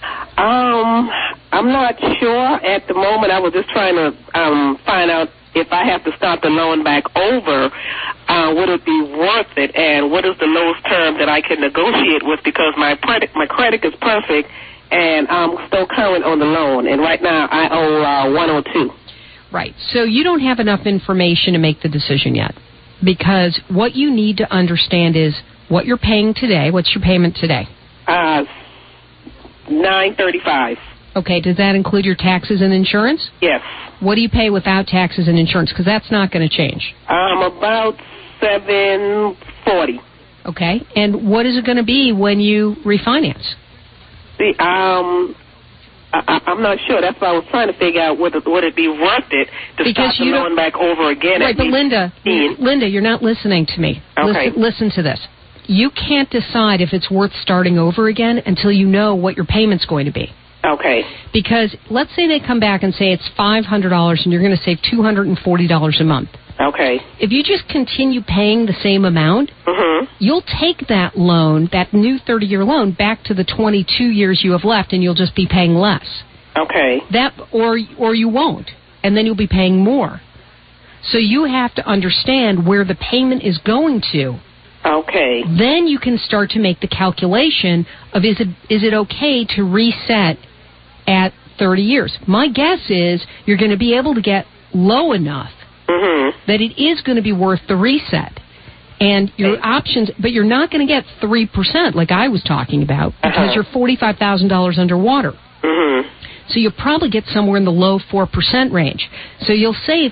I'm not sure at the moment. I was just trying to find out if I have to start the loan back over, would it be worth it, and what is the lowest term that I can negotiate with, because my credit is perfect, and I'm still current on the loan, and right now I owe 102. Right, so you don't have enough information to make the decision yet, because what you need to understand is what you're paying today. What's your payment today? $935. Okay, does that include your taxes and insurance? Yes. What do you pay without taxes and insurance? Because that's not going to change. About $740. Okay, and what is it going to be when you refinance? See, I'm not sure. That's why I was trying to figure out would it be worth it to start the loan back over again. Right, but Linda, you're not listening to me. Okay. Listen to this. You can't decide if it's worth starting over again until you know what your payment's going to be. Okay. Because let's say they come back and say it's $500 and you're going to save $240 a month. Okay. If you just continue paying the same amount, you'll take that loan, that new 30-year loan, back to the 22 years you have left, and you'll just be paying less. Okay. Or you won't, and then you'll be paying more. So you have to understand where the payment is going to. Okay. Then you can start to make the calculation of is it okay to reset at 30 years. My guess is you're going to be able to get low enough that it is going to be worth the reset. And your options, but you're not going to get 3% like I was talking about, because you're $45,000 underwater. So you'll probably get somewhere in the low 4% range. So you'll save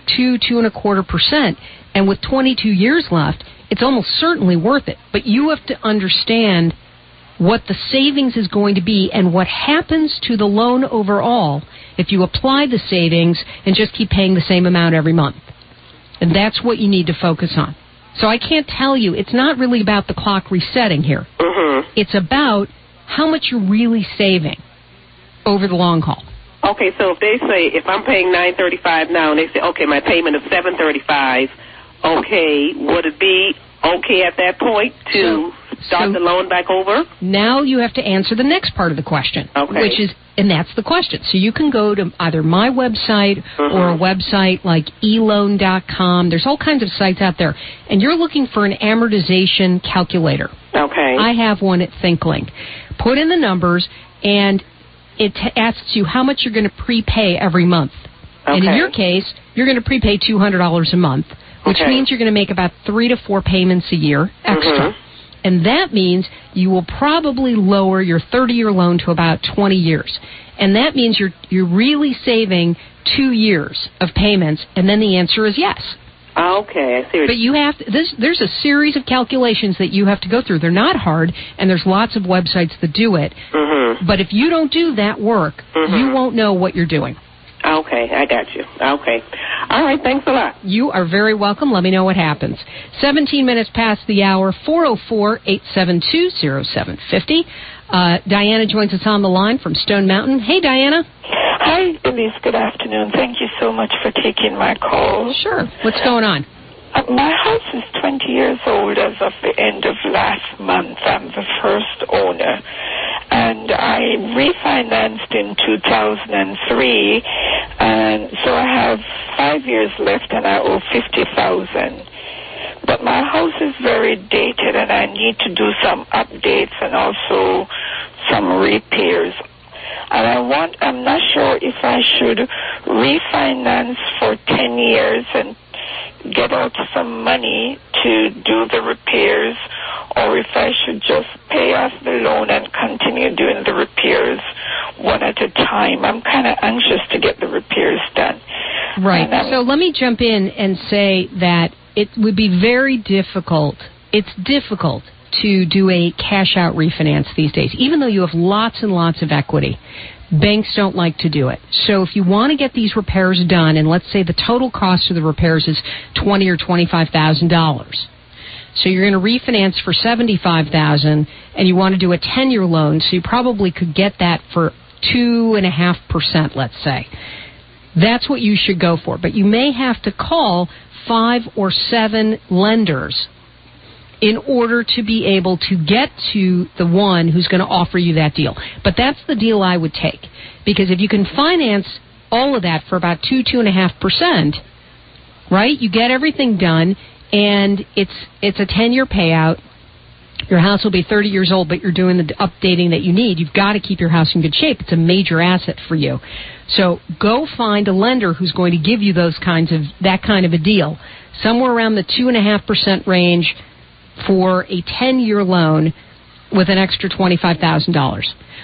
2.25%, and with 22 years left, it's almost certainly worth it. But you have to understand what the savings is going to be and what happens to the loan overall if you apply the savings and just keep paying the same amount every month. And that's what you need to focus on. So I can't tell you, it's not really about the clock resetting here. It's about how much you're really saving over the long haul. Okay, so if they say, if I'm paying $935 now, and they say, okay, my payment is $735, okay, would it be okay at that point to start the loan back over? Now you have to answer the next part of the question, which is, and that's the question. So you can go to either my website or a website like eloan.com. There's all kinds of sites out there, and you're looking for an amortization calculator. Okay. I have one at ThinkLink. Put in the numbers, and it asks you how much you're going to prepay every month. Okay. And in your case, you're going to prepay $200 a month, which means you're going to make about 3 to 4 payments a year extra. And that means you will probably lower your 30-year loan to about 20 years. And that means you're really saving 2 years of payments, and then the answer is yes. Okay, I see. But you have there's a series of calculations that you have to go through. They're not hard, and there's lots of websites that do it. Mm-hmm. But if you don't do that work, you won't know what you're doing. Okay, I got you. Okay. All right, thanks a lot. You are very welcome. Let me know what happens. 17 minutes past the hour, 404-872-0750. Diana joins us on the line from Stone Mountain. Hey, Diana. Hi, Elise. Good afternoon. Thank you so much for taking my call. Sure. What's going on? My house is 20 years old as of the end of last month. I'm the first owner. And I refinanced in 2003, and so I have 5 years left, and I owe $50,000. But my house is very dated, and I need to do some updates and also some repairs. And I'm not sure if I should refinance for 10 years and get out some money to do the repairs, or if I should just pay off the loan and continue doing the repairs one at a time. I'm kind of anxious to get the repairs done. Right. So let me jump in and say that it would be very difficult. It's difficult to do a cash-out refinance these days, even though you have lots and lots of equity. Banks don't like to do it. So if you want to get these repairs done, and let's say the total cost of the repairs is $20,000 or $25,000, so you're going to refinance for $75,000, and you want to do a 10-year loan, so you probably could get that for 2.5%, let's say. That's what you should go for. But you may have to call 5 or 7 lenders in order to be able to get to the one who's going to offer you that deal. But that's the deal I would take. Because if you can finance all of that for about 2.5%, right, you get everything done, and it's a 10-year payout. Your house will be 30 years old, but you're doing the updating that you need. You've got to keep your house in good shape. It's a major asset for you. So go find a lender who's going to give you that kind of a deal, somewhere around the 2.5% range for a 10-year loan with an extra $25,000.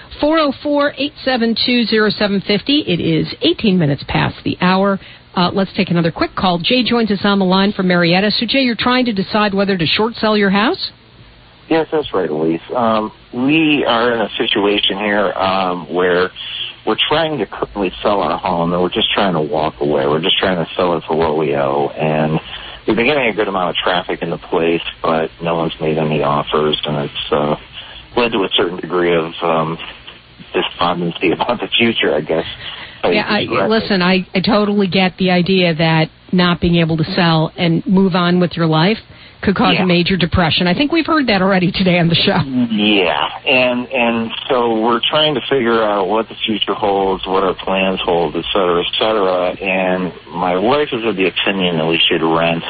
404-872-0750. It is 18 minutes past the hour. Let's take another quick call. Jay joins us on the line from Marietta. So, Jay, you're trying to decide whether to short sell your house? Yes, that's right, Elise. We are in a situation here where we're trying to quickly sell our home, and we're just trying to walk away. We're just trying to sell it for what we owe. And we've been getting a good amount of traffic in the place, but no one's made any offers, and it's led to a certain degree of despondency about the future, I guess. Listen, I totally get the idea that not being able to sell and move on with your life could cause a major depression. I think we've heard that already today on the show. Yeah, and so we're trying to figure out what the future holds, what our plans hold, et cetera, and my wife is of the opinion that we should rent.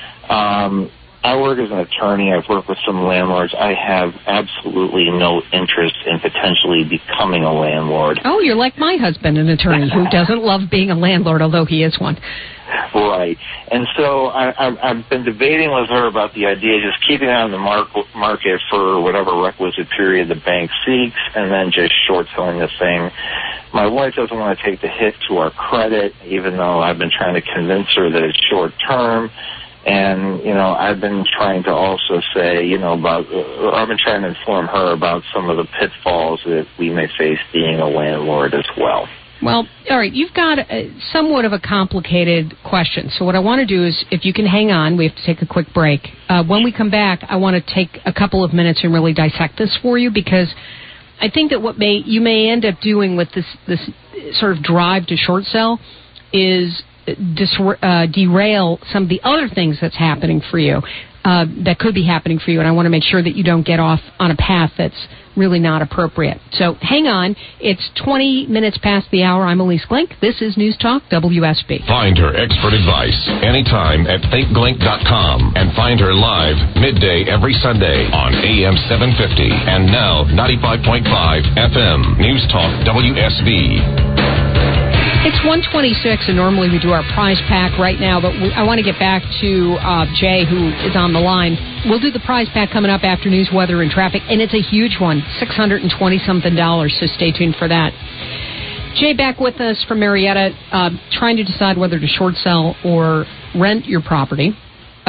I work as an attorney. I've worked with some landlords. I have absolutely no interest in potentially becoming a landlord. Oh, you're like my husband, an attorney who doesn't love being a landlord, although he is one. Right. And so I've been debating with her about the idea of just keeping it on the market for whatever requisite period the bank seeks and then just short selling the thing. My wife doesn't want to take the hit to our credit, even though I've been trying to convince her that it's short term. And, I've been trying to also say, I've been trying to inform her about some of the pitfalls that we may face being a landlord as well. Well, all right, you've got somewhat of a complicated question. So what I want to do is, if you can hang on, we have to take a quick break. When we come back, I want to take a couple of minutes and really dissect this for you, because I think that what you may end up doing with this sort of drive to short sell is derail some of the other things that's happening for you, that could be happening for you, and I want to make sure that you don't get off on a path that's really not appropriate. So hang on. It's 20 minutes past the hour. I'm Elise Glink. This is News Talk WSB. Find her expert advice anytime at thinkglink.com and find her live midday every Sunday on AM 750 and now 95.5 FM. News Talk WSB. It's 1:26, and normally we do our prize pack right now, but I want to get back to Jay, who is on the line. We'll do the prize pack coming up after news, weather, and traffic, and it's a huge one, $620-something, so stay tuned for that. Jay back with us from Marietta, trying to decide whether to short sell or rent your property.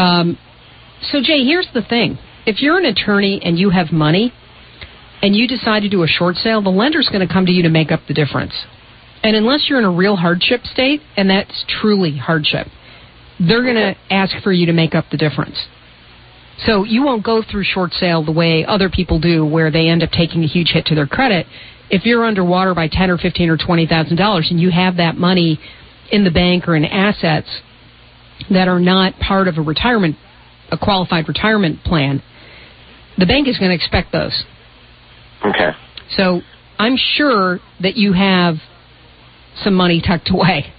So, Jay, here's the thing. If you're an attorney and you have money and you decide to do a short sale, the lender's going to come to you to make up the difference. And unless you're in a real hardship state, and that's truly hardship, they're going to ask for you to make up the difference. So you won't go through short sale the way other people do, where they end up taking a huge hit to their credit. If you're underwater by $10,000 or $15,000 or $20,000 and you have that money in the bank or in assets that are not part of a qualified retirement plan, the bank is going to expect those. Okay. So I'm sure that you have some money tucked away.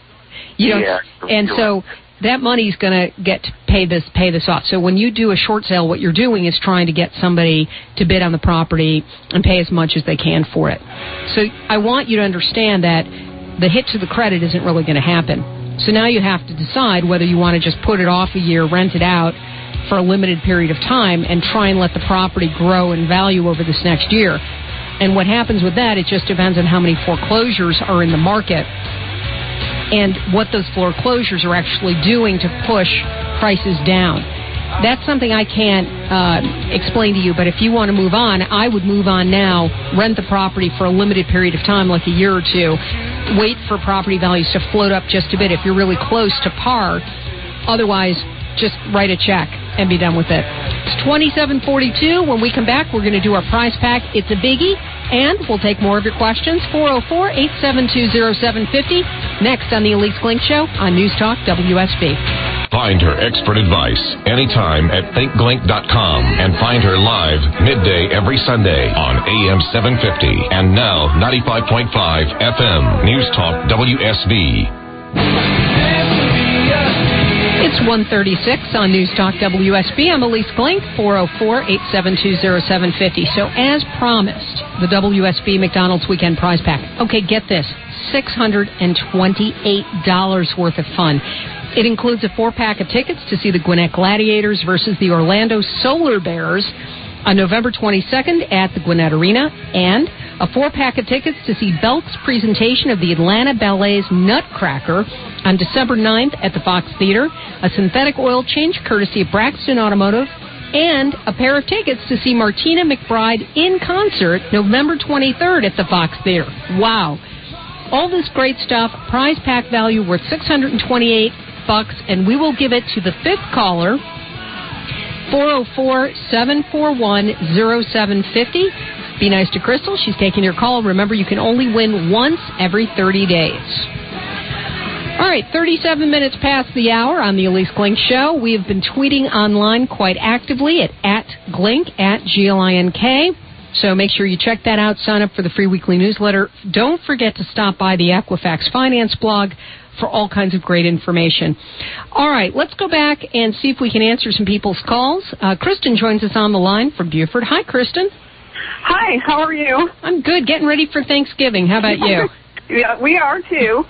So that money's going to get to pay this off. So when you do a short sale, what you're doing is trying to get somebody to bid on the property and pay as much as they can for it. So I want you to understand that the hit to the credit isn't really going to happen. So now you have to decide whether you want to just put it off a year, rent it out for a limited period of time, and try and let the property grow in value over this next year. And what happens with that, it just depends on how many foreclosures are in the market and what those foreclosures are actually doing to push prices down. That's something I can't explain to you, but if you want to move on, I would move on now, rent the property for a limited period of time, like a year or two, wait for property values to float up just a bit if you're really close to par. Otherwise, just write a check and be done with it. It's 27:42. When we come back, we're going to do our prize pack. It's a biggie, and we'll take more of your questions. 404-872-0750. Next on the Elise Klink Show on News Talk WSB. Find her expert advice anytime at thinkglink.com and find her live midday every Sunday on AM 750 and now 95.5 FM News Talk WSB. It's 1:36 on News Talk WSB. I'm Elise Klink, 404-872-0750. So as promised, the WSB McDonald's Weekend Prize Pack. Okay, get this, $628 worth of fun. It includes a 4-pack of tickets to see the Gwinnett Gladiators versus the Orlando Solar Bears on November 22nd at the Gwinnett Arena, and a 4-pack of tickets to see Belk's presentation of the Atlanta Ballet's Nutcracker on December 9th at the Fox Theater, a synthetic oil change courtesy of Braxton Automotive, and a pair of tickets to see Martina McBride in concert November 23rd at the Fox Theater. Wow. All this great stuff, prize pack value worth $628, and we will give it to the 5th caller, 404-741-0750. Be nice to Crystal. She's taking your call. Remember, you can only win once every 30 days. All right, 37 minutes past the hour on the Elise Glink Show. We have been tweeting online quite actively at @Glink, @GLINK. So make sure you check that out. Sign up for the free weekly newsletter. Don't forget to stop by the Equifax Finance blog for all kinds of great information. All right, let's go back and see if we can answer some people's calls. Kristen joins us on the line from Beaufort. Hi, Kristen. Hi, how are you? I'm good, getting ready for Thanksgiving. How about you? Yeah, we are too.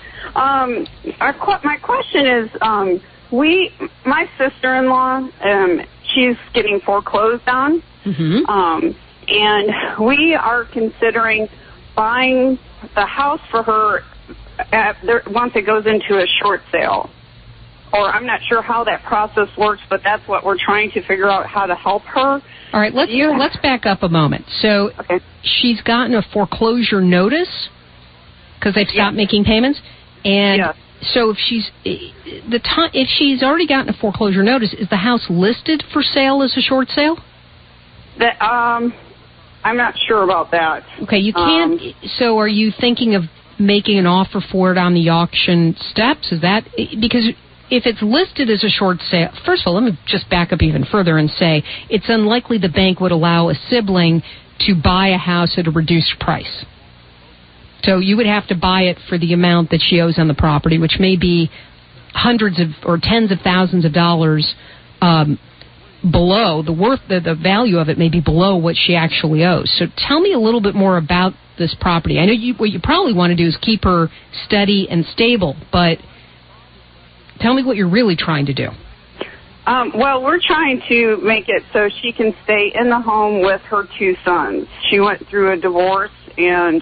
My question is, my sister-in-law, she's getting foreclosed on, and we are considering buying the house for her once it goes into a short sale. Or I'm not sure how that process works, but that's what we're trying to figure out, how to help her. All right, let's back up a moment. So she's gotten a foreclosure notice because they've stopped making payments, and so if she's already gotten a foreclosure notice, is the house listed for sale as a short sale? I'm not sure about that. Okay, you can't. So are you thinking of making an offer for it on the auction steps? Is that because? If it's listed as a short sale, first of all, let me just back up even further and say it's unlikely the bank would allow a sibling to buy a house at a reduced price. So you would have to buy it for the amount that she owes on the property, which may be hundreds of or tens of thousands of dollars below the value of it may be below what she actually owes. So tell me a little bit more about this property. I know what you probably want to do is keep her steady and stable, but tell me what you're really trying to do. Well, we're trying to make it so she can stay in the home with her 2 sons. She went through a divorce, and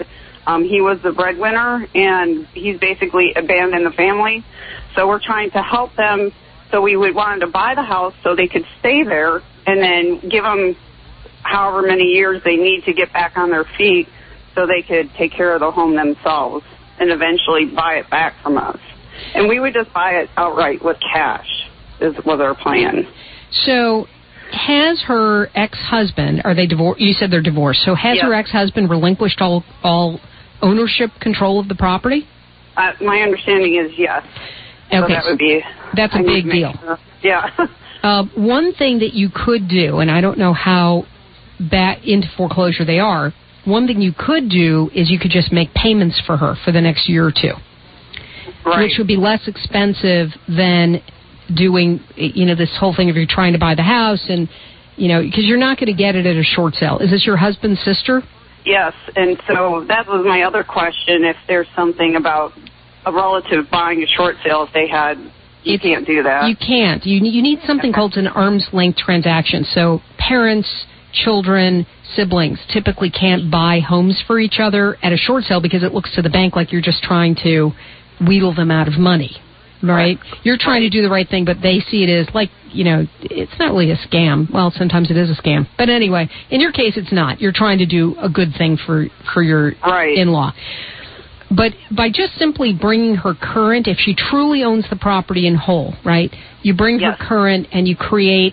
He was the breadwinner, and he's basically abandoned the family. So we're trying to help them. So we would want to buy the house so they could stay there and then give them however many years they need to get back on their feet so they could take care of the home themselves and eventually buy it back from us. And we would just buy it outright with cash was our plan. So has her ex-husband, are they divorced? You said they're divorced. So has her ex-husband relinquished all ownership control of the property? My understanding is yes. Okay. So that would be... That's a big deal. Yeah. One thing that you could do, and I don't know how into foreclosure they are, one thing you could do is you could just make payments for her for the next year or two. Right. Which would be less expensive than doing, this whole thing if you're trying to buy the house and, because you're not going to get it at a short sale. Is this your husband's sister? Yes, and so that was my other question, if there's something about a relative buying a short sale if they had... You can't do that. You can't. You need something called an arm's length transaction. So parents, children, siblings typically can't buy homes for each other at a short sale because it looks to the bank like you're just trying to wheedle them out of money, right? You're trying to do the right thing, but they see it as like, it's not really a scam. Well, sometimes it is a scam. But anyway, in your case, it's not. You're trying to do a good thing for your in-law. But by just simply bringing her current, if she truly owns the property in whole, right, you bring her current and you create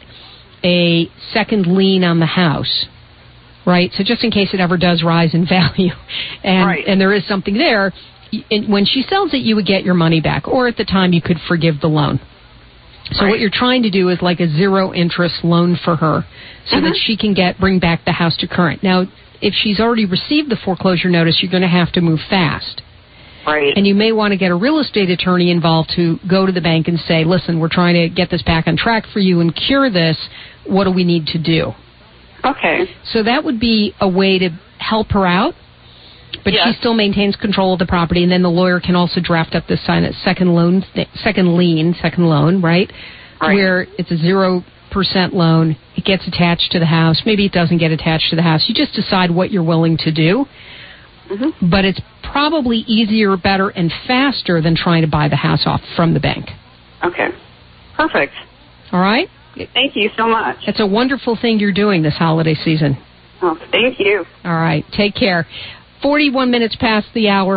a second lien on the house, right? So just in case it ever does rise in value and there is something there, when she sells it, you would get your money back. Or at the time, you could forgive the loan. So what you're trying to do is like a zero-interest loan for her so that she can bring back the house to current. Now, if she's already received the foreclosure notice, you're going to have to move fast. Right. And you may want to get a real estate attorney involved to go to the bank and say, listen, we're trying to get this back on track for you and cure this. What do we need to do? Okay. So that would be a way to help her out, but she still maintains control of the property, and then the lawyer can also draft up this second loan, right? Where it's a 0% loan. It gets attached to the house. Maybe it doesn't get attached to the house. You just decide what you're willing to do. Mm-hmm. But it's probably easier, better, and faster than trying to buy the house off from the bank. Okay. Perfect. All right? Thank you so much. It's a wonderful thing you're doing this holiday season. Oh, thank you. All right. Take care. 41 minutes past the hour,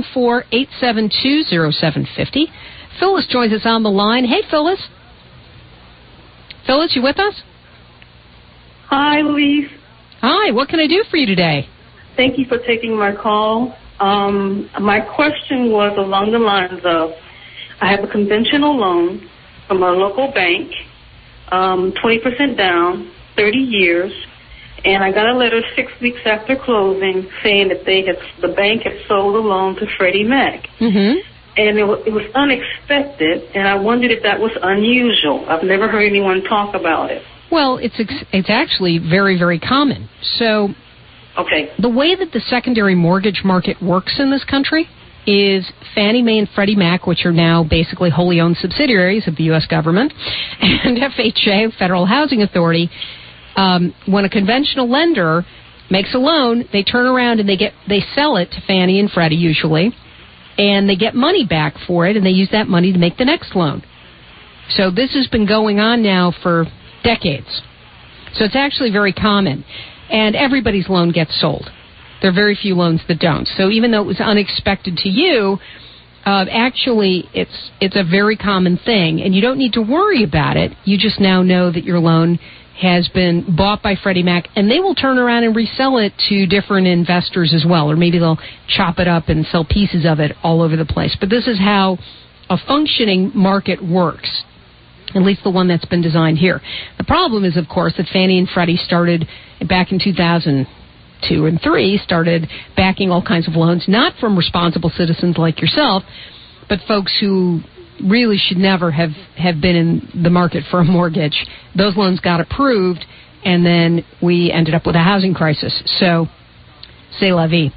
404-872-0750. Phyllis joins us on the line. Hey, Phyllis. Phyllis, you with us? Hi, Louise. Hi. What can I do for you today? Thank you for taking my call. My question was along the lines of, I have a conventional loan from a local bank, 20% down, 30 years, and I got a letter 6 weeks after closing saying that the bank had sold the loan to Freddie Mac. Mm-hmm. And it was unexpected, and I wondered if that was unusual. I've never heard anyone talk about it. Well, it's actually very, very common. So the way that the secondary mortgage market works in this country is Fannie Mae and Freddie Mac, which are now basically wholly owned subsidiaries of the U.S. government, and FHA, Federal Housing Authority. When a conventional lender makes a loan, they turn around and they sell it to Fannie and Freddie usually, and they get money back for it, and they use that money to make the next loan. So this has been going on now for decades. So it's actually very common. And everybody's loan gets sold. There are very few loans that don't. So even though it was unexpected to you, actually it's a very common thing. And you don't need to worry about it. You just now know that your loan has been bought by Freddie Mac, and they will turn around and resell it to different investors as well. Or maybe they'll chop it up and sell pieces of it all over the place. But this is how a functioning market works. At least the one that's been designed here. The problem is, of course, that Fannie and Freddie started back in 2002 and 3, started backing all kinds of loans, not from responsible citizens like yourself, but folks who really should never have been in the market for a mortgage. Those loans got approved, and then we ended up with a housing crisis. So, c'est la vie.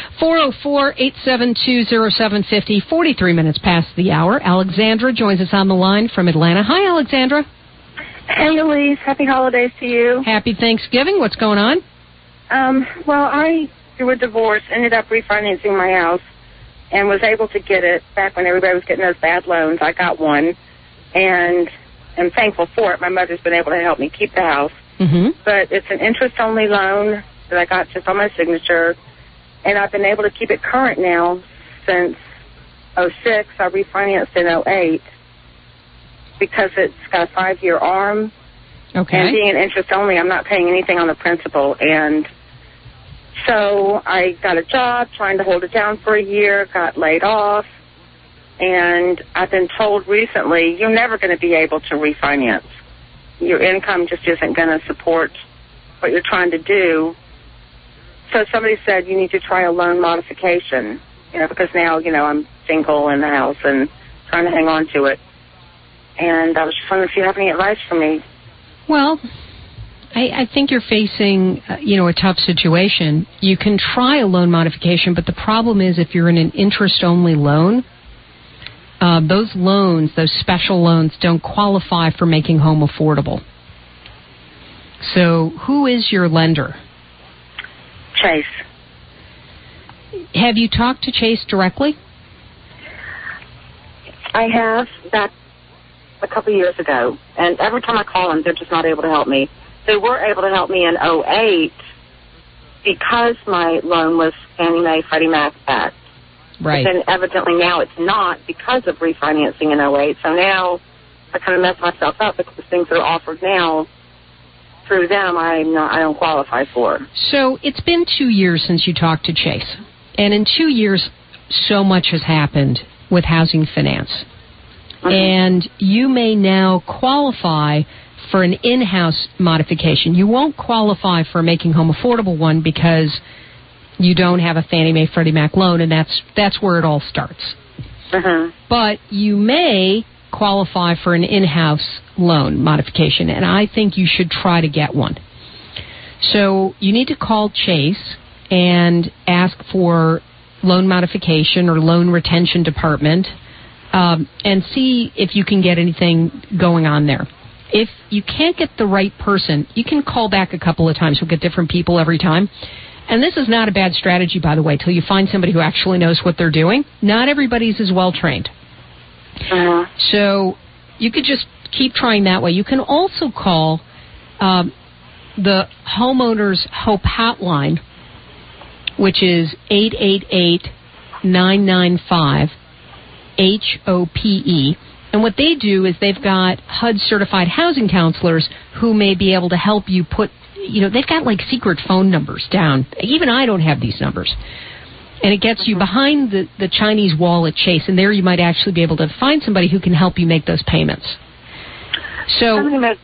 404-872-0750, 43 minutes past the hour. Alexandra joins us on the line from Atlanta. Hi, Alexandra. Hey, Elise. Happy holidays to you. Happy Thanksgiving. What's going on? Well, I, through a divorce, ended up refinancing my house and was able to get it back when everybody was getting those bad loans. I got one, and I'm thankful for it. My mother's been able to help me keep the house. Mm-hmm. But it's an interest-only loan that I got just on my signature, and I've been able to keep it current now since 2006. I refinanced in 2008 because it's got a 5-year arm. Okay. And being an interest-only, I'm not paying anything on the principal. And so I got a job trying to hold it down for a year, got laid off, and I've been told recently, you're never going to be able to refinance. Your income just isn't going to support what you're trying to do. So somebody said you need to try a loan modification, because now, I'm single in the house and trying to hang on to it. And I was just wondering if you have any advice for me. Well, I think you're facing, a tough situation. You can try a loan modification, but the problem is if you're in an interest-only loan, those loans, those special loans, don't qualify for making home affordable. So who is your lender? Chase. Have you talked to Chase directly? I have, back a couple of years ago. And every time I call them, they're just not able to help me. They were able to help me in 2008 because my loan was Fannie Mae, Freddie Mac backed. Right. But then evidently now it's not because of refinancing in 2008. So now I kind of messed myself up because the things that are offered now through them I don't qualify for. So it's been 2 years since you talked to Chase. And in 2 years, so much has happened with housing finance. Mm-hmm. And you may now qualify for an in-house modification. You won't qualify for a making home affordable one because you don't have a Fannie Mae, Freddie Mac loan, and that's where it all starts. Uh-huh. But you may qualify for an in-house loan modification, and I think you should try to get one. So you need to call Chase and ask for loan modification or loan retention department and see if you can get anything going on there. If you can't get the right person, you can call back a couple of times. We'll get different people every time. And this is not a bad strategy, by the way, till you find somebody who actually knows what they're doing. Not everybody's as well trained. Uh-huh. So you could just keep trying that way. You can also call the Homeowners Hope Hotline, which is 888-995-HOPE. And what they do is they've got HUD-certified housing counselors who may be able to help you put, they've got like secret phone numbers down. Even I don't have these numbers. And it gets you behind the Chinese wall at Chase, and there you might actually be able to find somebody who can help you make those payments. So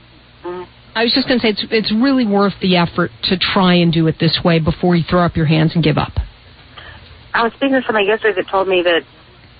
I was just going to say it's really worth the effort to try and do it this way before you throw up your hands and give up. I was speaking to somebody yesterday that told me that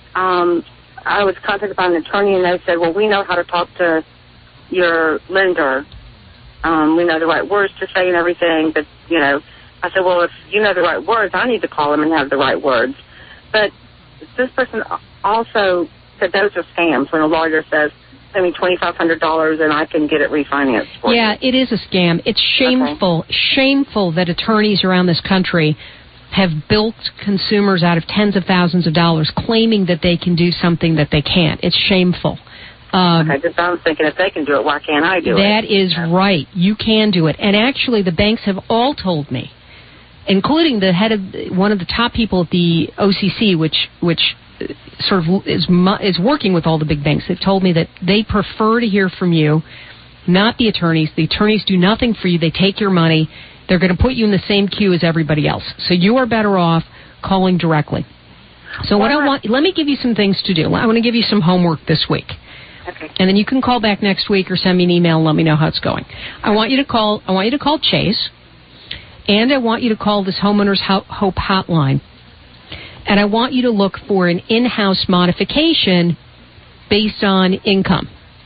I was contacted by an attorney, and they said, well, we know how to talk to your lender. We know the right words to say and everything, but, I said, well, if you know the right words, I need to call them and have the right words. But this person also said those are scams when a lawyer says, send me $2,500 and I can get it refinanced for you. Yeah, it is a scam. It's shameful, shameful that attorneys around this country have built consumers out of tens of thousands of dollars claiming that they can do something that they can't. It's shameful. Okay, just I'm thinking if they can do it, why can't I do it? That is right. You can do it. And actually, the banks have all told me, including the head of one of the top people at the OCC, which sort of is working with all the big banks. They've told me that they prefer to hear from you, not the attorneys. The attorneys do nothing for you. They take your money. They're going to put you in the same queue as everybody else. So you are better off calling directly. So let me give you some things to do. I want to give you some homework this week. Okay. And then you can call back next week or send me an email and let me know how it's going. I want you to call Chase, and I want you to call this Homeowners Hope Hotline. And I want you to look for an in-house modification based on income.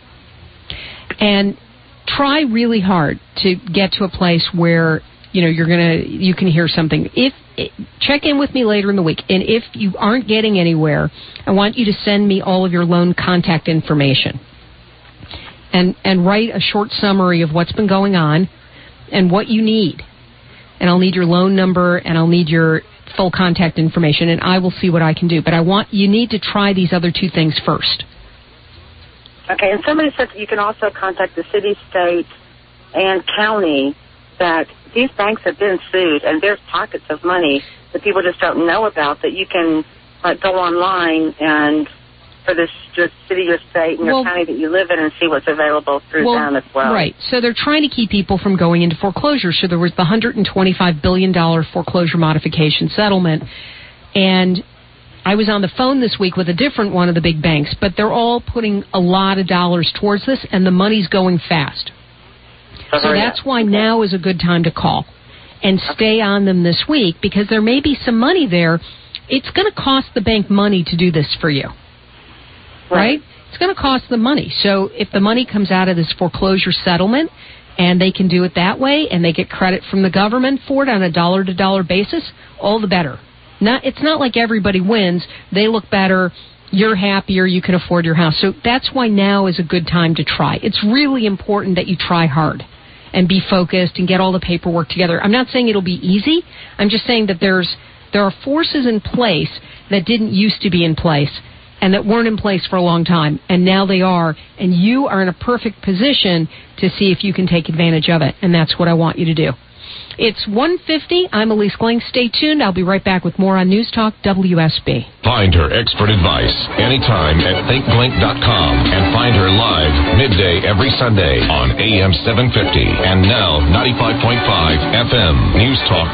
And try really hard to get to a place where you can hear something. Check in with me later in the week, and if you aren't getting anywhere, I want you to send me all of your loan contact information and write a short summary of what's been going on and what you need. and I'll need your loan number, and I'll need your full contact information, and I will see what I can do. But you need to try these other two things first. Okay, and somebody said that you can also contact the city, state, and county, that these banks have been sued, and there's pockets of money that people just don't know about, that you can go online and for this city or state and your county that you live in and see what's available through them as well. Right. So they're trying to keep people from going into foreclosure. So there was the $125 billion foreclosure modification settlement. And I was on the phone this week with a different one of the big banks, but they're all putting a lot of dollars towards this, and the money's going fast. So that's why now is a good time to call and stay on them this week, because there may be some money there. It's going to cost the bank money to do this for you. Right? It's going to cost them money. So if the money comes out of this foreclosure settlement and they can do it that way and they get credit from the government for it on a dollar-to-dollar basis, all the better. It's not like everybody wins. They look better. You're happier. You can afford your house. So that's why now is a good time to try. It's really important that you try hard and be focused and get all the paperwork together. I'm not saying it'll be easy. I'm just saying that there are forces in place that didn't used to be in place and that weren't in place for a long time, and now they are, and you are in a perfect position to see if you can take advantage of it, and that's what I want you to do. It's 1:50. I'm Elise Gling. Stay tuned. I'll be right back with more on News Talk WSB. Find her expert advice anytime at thinkglink.com and find her live midday every Sunday on AM 750 and now 95.5 FM News Talk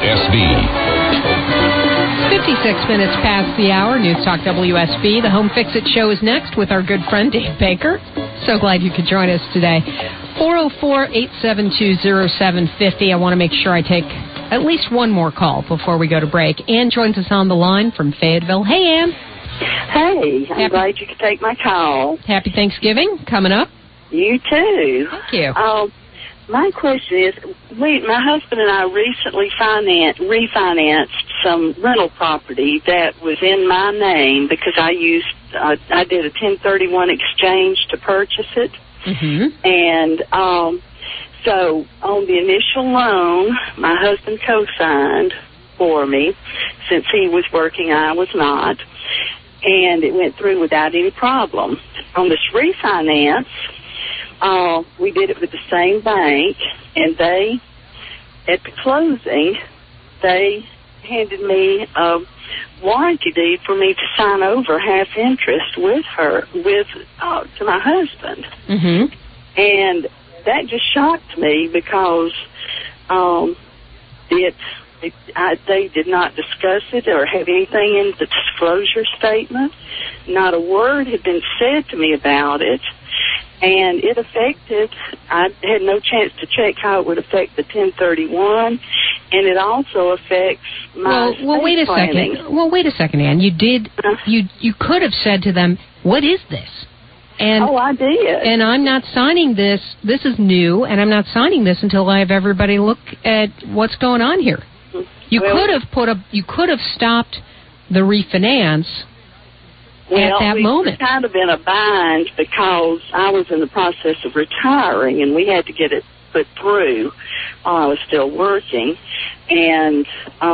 WSB. 56 minutes past the hour. News Talk WSB. The Home Fix-It Show is next with our good friend Dave Baker. So glad you could join us today. 404-872-0750. I want to make sure I take at least one more call before we go to break. Ann joins us on the line from Fayetteville. Hey, Ann. Hey, I'm glad you could take my call. Happy Thanksgiving coming up. You too. Thank you. My question is, my husband and I recently refinanced some rental property that was in my name because I did a 1031 exchange to purchase it. Mm-hmm. And so on the initial loan, my husband co-signed for me. Since he was working, I was not. And it went through without any problem. On this refinance, we did it with the same bank, and at the closing, they handed me a warranty deed for me to sign over half interest to my husband. Mm-hmm. And that just shocked me because they did not discuss it or have anything in the disclosure statement. Not a word had been said to me about it. And it affected, I had no chance to check how it would affect the 1031, and it also affects my estate planning. Wait a second, Ann. You could have said to them, what is this? And, I did. And I'm not signing this. This is new, and I'm not signing this until I have everybody look at what's going on here. You could have stopped the refinance at that moment. We were kind of in a bind because I was in the process of retiring, and we had to get it put through while I was still working. And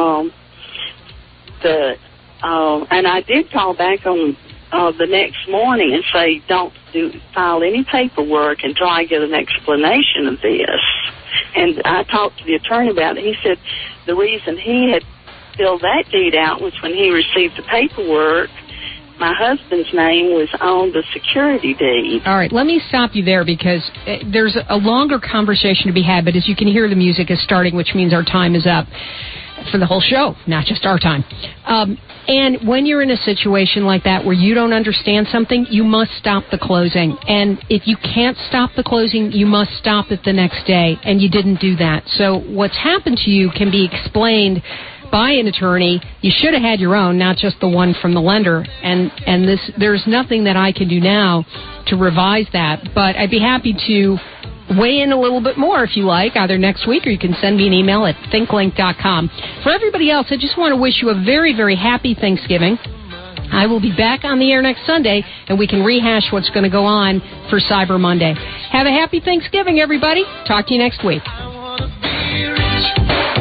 and I did call back on the next morning and say, don't file any paperwork until I get an explanation of this. And I talked to the attorney about it. He said the reason he had filled that deed out was when he received the paperwork, my husband's name was on the security deed. All right, let me stop you there because there's a longer conversation to be had, but as you can hear, the music is starting, which means our time is up for the whole show, not just our time. And when you're in a situation like that where you don't understand something, you must stop the closing. And if you can't stop the closing, you must stop it the next day, and you didn't do that. So what's happened to you can be explained by an attorney. You should have had your own, not just the one from the lender. And there's nothing that I can do now to revise that. But I'd be happy to weigh in a little bit more if you like, either next week or you can send me an email at thinklink.com. For everybody else, I just want to wish you a very, very happy Thanksgiving. I will be back on the air next Sunday, and we can rehash what's going to go on for Cyber Monday. Have a happy Thanksgiving, everybody. Talk to you next week.